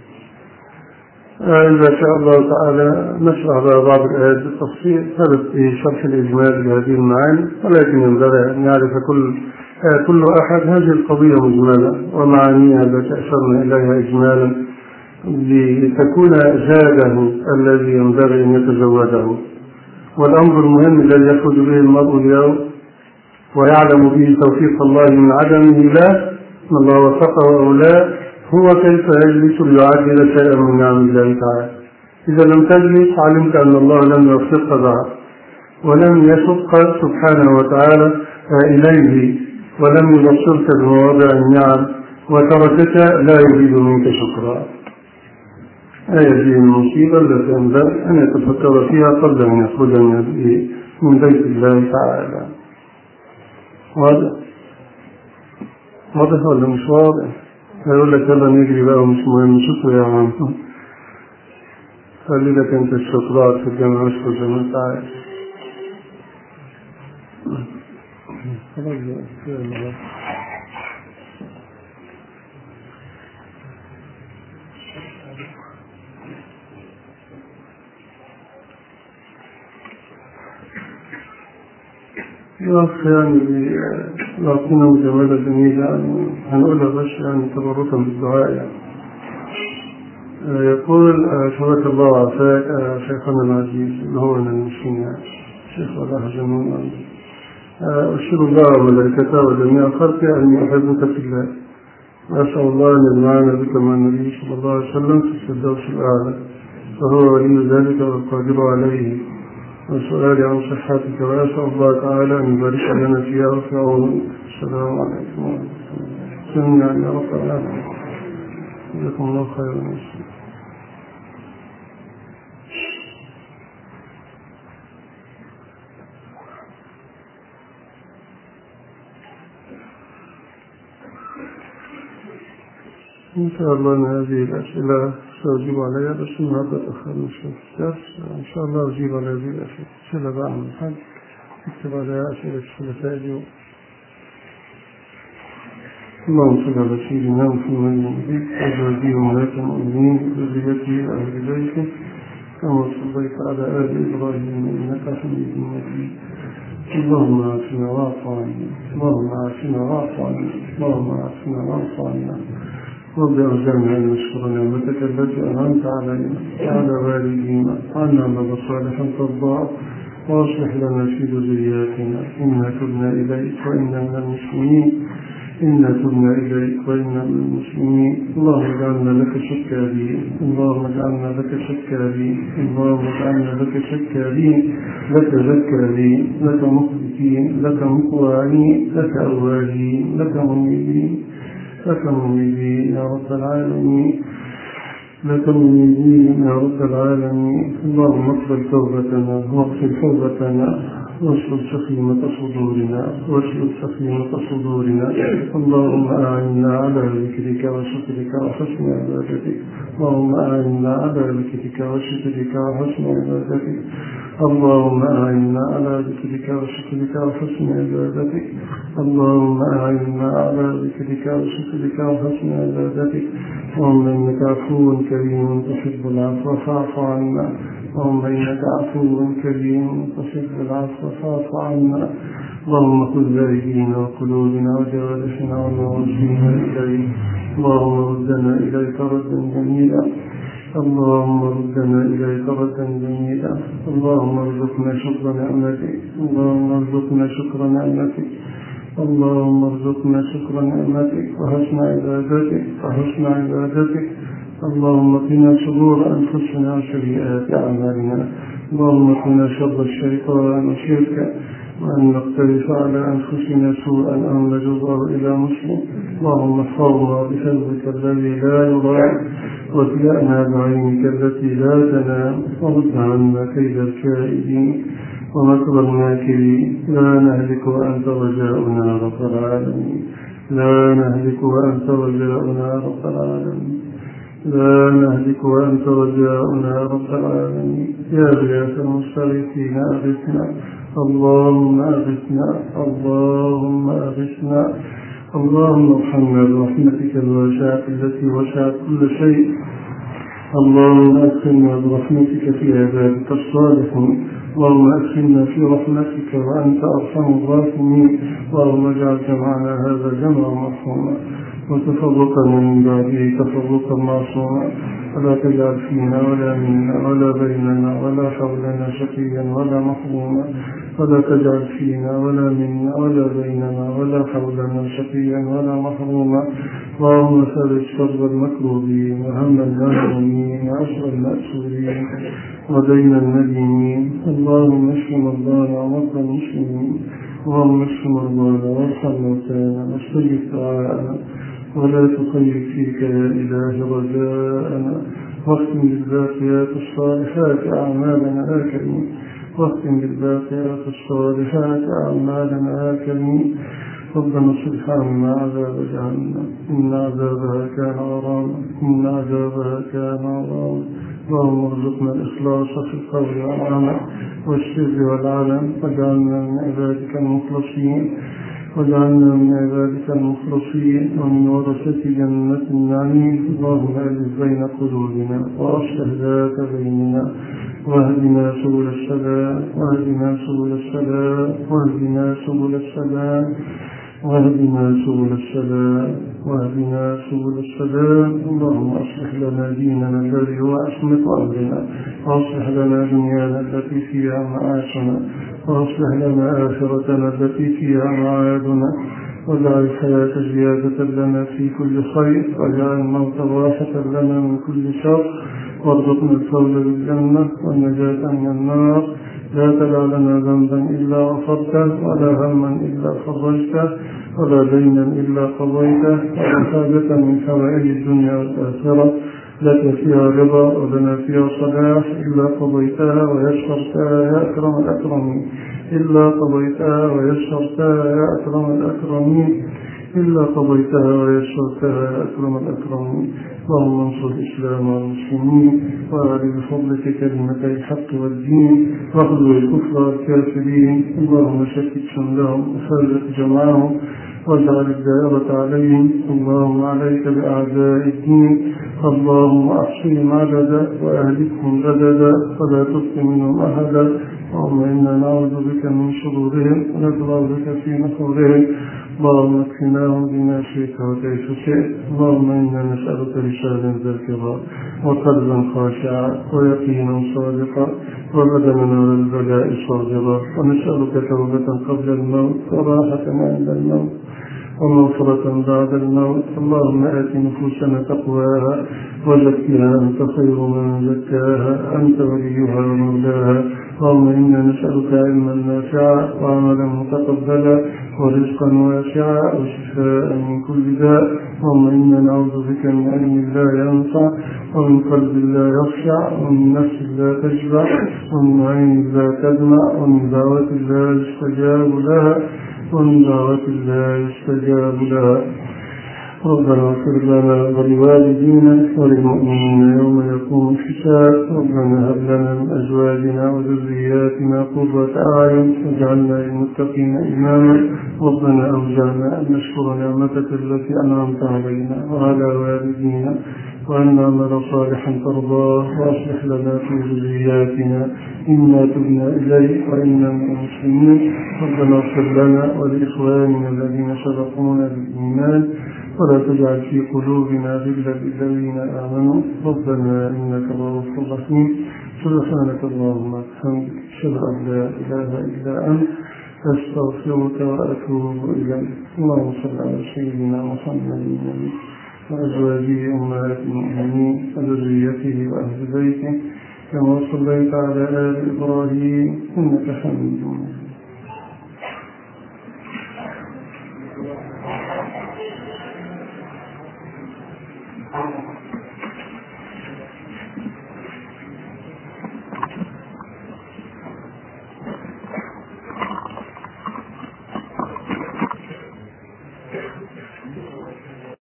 إذا شاء الله تعالى نشرح بعض الآيات بالتفصيل، هذا في شرح الإجمال لهذه المعاني، ولكن ينبغي أن يعرف كل كل أحد هذه القضية مجملة ومعانيها التي أشرنا إليها إجمالا لتكون زاده الذي ينبغي أن يتزوده. والأمر المهم الذي يخرج به المرء اليوم ويعلم به توفيق الله من عدمه لا من الله وفقه أو لا، هو كيف يجلس ليعجل شيئا من نعم الله تعالى. إذا لم تجلس علمت أن الله لم يوفقك بعد، ولم يشق سبحانه وتعالى إليه، ولم يبصرك بمواضع النعم، وتركك لا يريد منك شكرا. هذه المصيبة التي ينبغي أن يتفكر فيها قبل أن يخرج من بيت الله تعالى. واضح؟ واضح ولا مش واضح؟ يقول لك يلا نجري بقى ومش مهم، شكرا يا عم، خلي لك انت الشكرات في الجامعة، اشكر زي ما انت عايز. الأخ يعني يعطينا مجاملة جميلة يعني هنقولها بس يعني تبركا بالدعاء يعني. يقول شبك الله عافاك شيخنا العزيز اللي هو من المسلمين يعني شيخ الله جميل أشهد الله وملائكته وجميع خلقه أني أحبك في الله وأسأل الله أن يجمعنا بك مع النبي صلى الله عليه وسلم في الفردوس الأعلى فهو ولي ذلك والقادر عليه وسؤالي عن صحتك وأسأل الله تعالى أن يبارك لنا فيها وفي عونك. السلام عليكم ورحمة الله وبركاته. يا رب العالمين جزاكم الله خيرا. إن شاء الله أن هذه الأسئلة سأجيب عليها بس النهاردة تأخرنا شوي في الدرس إن شاء الله أجيب على هذه الأسئلة. أسئلة بقى عن الحج اكتب عليها أسئلة الخلفاء اليوم. اللهم صل على سيدنا محمد النبي وأزواجه وأمهات المؤمنين وذريته وأهل بيته كما صليت على آل إبراهيم إنك حميد مجيد. اللهم عافنا واعف عنا اللهم عافنا واعف عنا اللهم عافنا واعف عنا رب ارجعنا أن نشكر نعمتك التي أنعمت علينا وعلى والدينا وأن نعمل صالحا ترضاه وأصلح لنا في ذرياتنا إنا تبنا إليك وإنا من المسلمين إنا تبنا إليك وإنا من المسلمين. اللهم اجعلنا لك شكارين اللهم اجعلنا لك شكارين اللهم اجعلنا لك شكارين لك ذكارين لك مخبتين لك مطواعين لك أوالين لك منيبين لك منيبين يا رب العالمين لك منيبين يا رب العالمين. اللهم اقبل توبتنا واغفر توبتنا واشرب سخيمة صدورنا واشرب سخيمة صدورنا. اللهم أعنا على ذكرك وشكرك وحسن عبادتك اللهم أعنا على ذكرك وشكرك وحسن عبادتك اللهم أعنا على ذكرك وشكرك وحسن عبادتك اللهم أعنا على ذكرك وشكرك وحسن عبادتك. اللهم إنك عفو كريم تحب العفو فاعف عنا اللهم إنك عفو كريم تحب العفو فاعف عنا. اللهم خذ بأيدينا وقلوبنا وجوارحنا ونوصينا إليك اللهم ردنا إليك ردا جميلا اللهم ردنا إليك ردا جميلا. اللهم ارزقنا شكر نعمتك اللهم ارزقنا شكر نعمتك اللهم ارزقنا شكر نعمتك وحسن عبادتك وحسن عبادتك. اللهم قنا شرور أنفسنا وسيئات أعمالنا اللهم قنا شر الشيطان وشركه وأن نقترف على أنفسنا سوءا أو نجره إلى مسلم. اللهم احفظنا بحفظك الذي لا يضاع واكلأنا بعينك التي لا تنام ورد عنا كيد الكائدين ومكر الماكرين. لا نهلك وأنت رجاؤنا رب العالمين لا نهلك وأنت رجاؤنا رب العالمين لا نهلك وأنت رجاؤنا رب العالمين. يا غياث المستغيثين أغثنا اللهم أغثنا اللهم أغثنا اللهم ارحمنا برحمتك الواسعة التي وسعت كل شيء. اللهم أدخلنا برحمتك في عبادك الصالحين اللهم أدخلنا في رحمتك وأنت أرحم الراحمين. اللهم اجعل جمعنا هذا جمعا مرحوما وتفرقنا من بعده تفرقا معصوما ولا تجعل فينا ولا منا ولا بيننا ولا حولنا شقيا ولا محروما ولا تجعل فينا ولا منا ولا بيننا ولا حولنا شقيا ولا محروما. اللهم فرج كرب المكروبين وهم المهمومين وعسر المأسورين ودين المدينين. اللهم اشف مرضانا ومرضى المسلمين اللهم اشف مرضانا وارحم موتانا واستجب دعاءنا ولا تخيب فيك يا إله رجاءنا. واختم بالباقيات الصالحات أعمالنا يا كريم واختم بالباقيات الصالحات أعمالنا يا كريم. ربنا اصرف عنا عذاب جهنم إن عذابها كان غراما إن عذابها كان غراما. اللهم ارزقنا الإخلاص في القول والعمل والسر والعلن واجعلنا من عبادك المخلصين واجعلنا من عبادك المخلصين ومن ورثة جنة النعيم. اللهم ألف بين قلوبنا وأصلح ذات بيننا واهدنا سبل السلام واهدنا سبل السلام واهدنا سبل السلام واهدنا سبل السلام واهدنا سبل السلام. اللهم أصلح لنا ديننا الذي هو عصمة أمرنا، وأصلح لنا دنيانا التي فيها معاشنا، وأصلح لنا آخرتنا التي فيها معادنا، واجعل الحياة زيادة لنا في كل خير، واجعل الموت راحة لنا من كل شر، وارزقنا الفوز بالجنة والنجاة من النار. لا تدع لنا ذنبا إلا غفرته، ولا هما إلا فرجته، ولا دينا إلا قضيته، ولا حاجة من حوائج الدنيا والآخرة لك فيها رضا ولنا فيها صلاح إلا قضيتها ويسرتها يا أكرم الأكرمين إلا قضيتها ويسرتها يا أكرم الأكرمين إلا قضيتها ويسرتها يا أكرم الأكرمين. اللهم انصر الإسلام والمسلمين، وأعلي بفضلك كلمتي الحق والدين، واخذل الكفر والكافرين. اللهم شتت شملهم وفرق جمعهم، واجعل الدائرة عليهم. اللهم عليك بأعداء الدين، اللهم أحصهم عددا وأهلكهم بددا ولا تبق منهم أحدا. اللهم إنا نعوذ بك من شرورهم ونجرى بك في نحورهم. اللهم اكفناهم بما شئت وكيف شئت. اللهم إنا نسألك لسانا ذاكرا وقلبا خاشعا ويقينا صادقا وبدنا على البلاء صابرا، ونسألك توبة قبل الموت وراحة عند الموت ومغفرة بعد الموت. اللهم آت نفوسنا تقواها وزكها أنت خير من زكاها، أنت وليها ومولاها. اللهم إنا نسألك علما نافعا وعملا متقبلا ورزقا واسعا وشفاء من كل داء. اللهم إنا نعوذ بك من علم لا ينفع، ومن قلب لا يخشع، ومن نفس لا تشبع، ومن عين لا تدمع، ومن دعوة لا يستجاب لها ومن دعوة لا يستجاب لها. ربنا اغفر لنا ولوالدينا وللمؤمنين يوم يقوم الحساب. ربنا هب لنا من أزواجنا وذرياتنا قرة أعين واجعلنا للمتقين إماما. ربنا أوزعنا أن نشكر نعمتك التي أنعمت علينا وعلى والدينا، وأن نعمل صالحا ترضاه، وأصلح لنا في ذرياتنا إنا تبنا إليك وإنا من المسلمين. ربنا اغفر لنا ولإخواننا الذين سبقونا بالإيمان، ولا تجعل في قلوبنا غلا للذين آمنوا. ربنا إنك رؤوف رحيم. سبحانك اللهم وبحمدك، أشهد أن لا إله إلا أنت، أستغفرك وأتوب إليك. اللهم صل على سيدنا محمد وأزواجه أمهات المؤمنين وذريته وأهل بيته كما صليت على آل إبراهيم إنك حميد مجيد.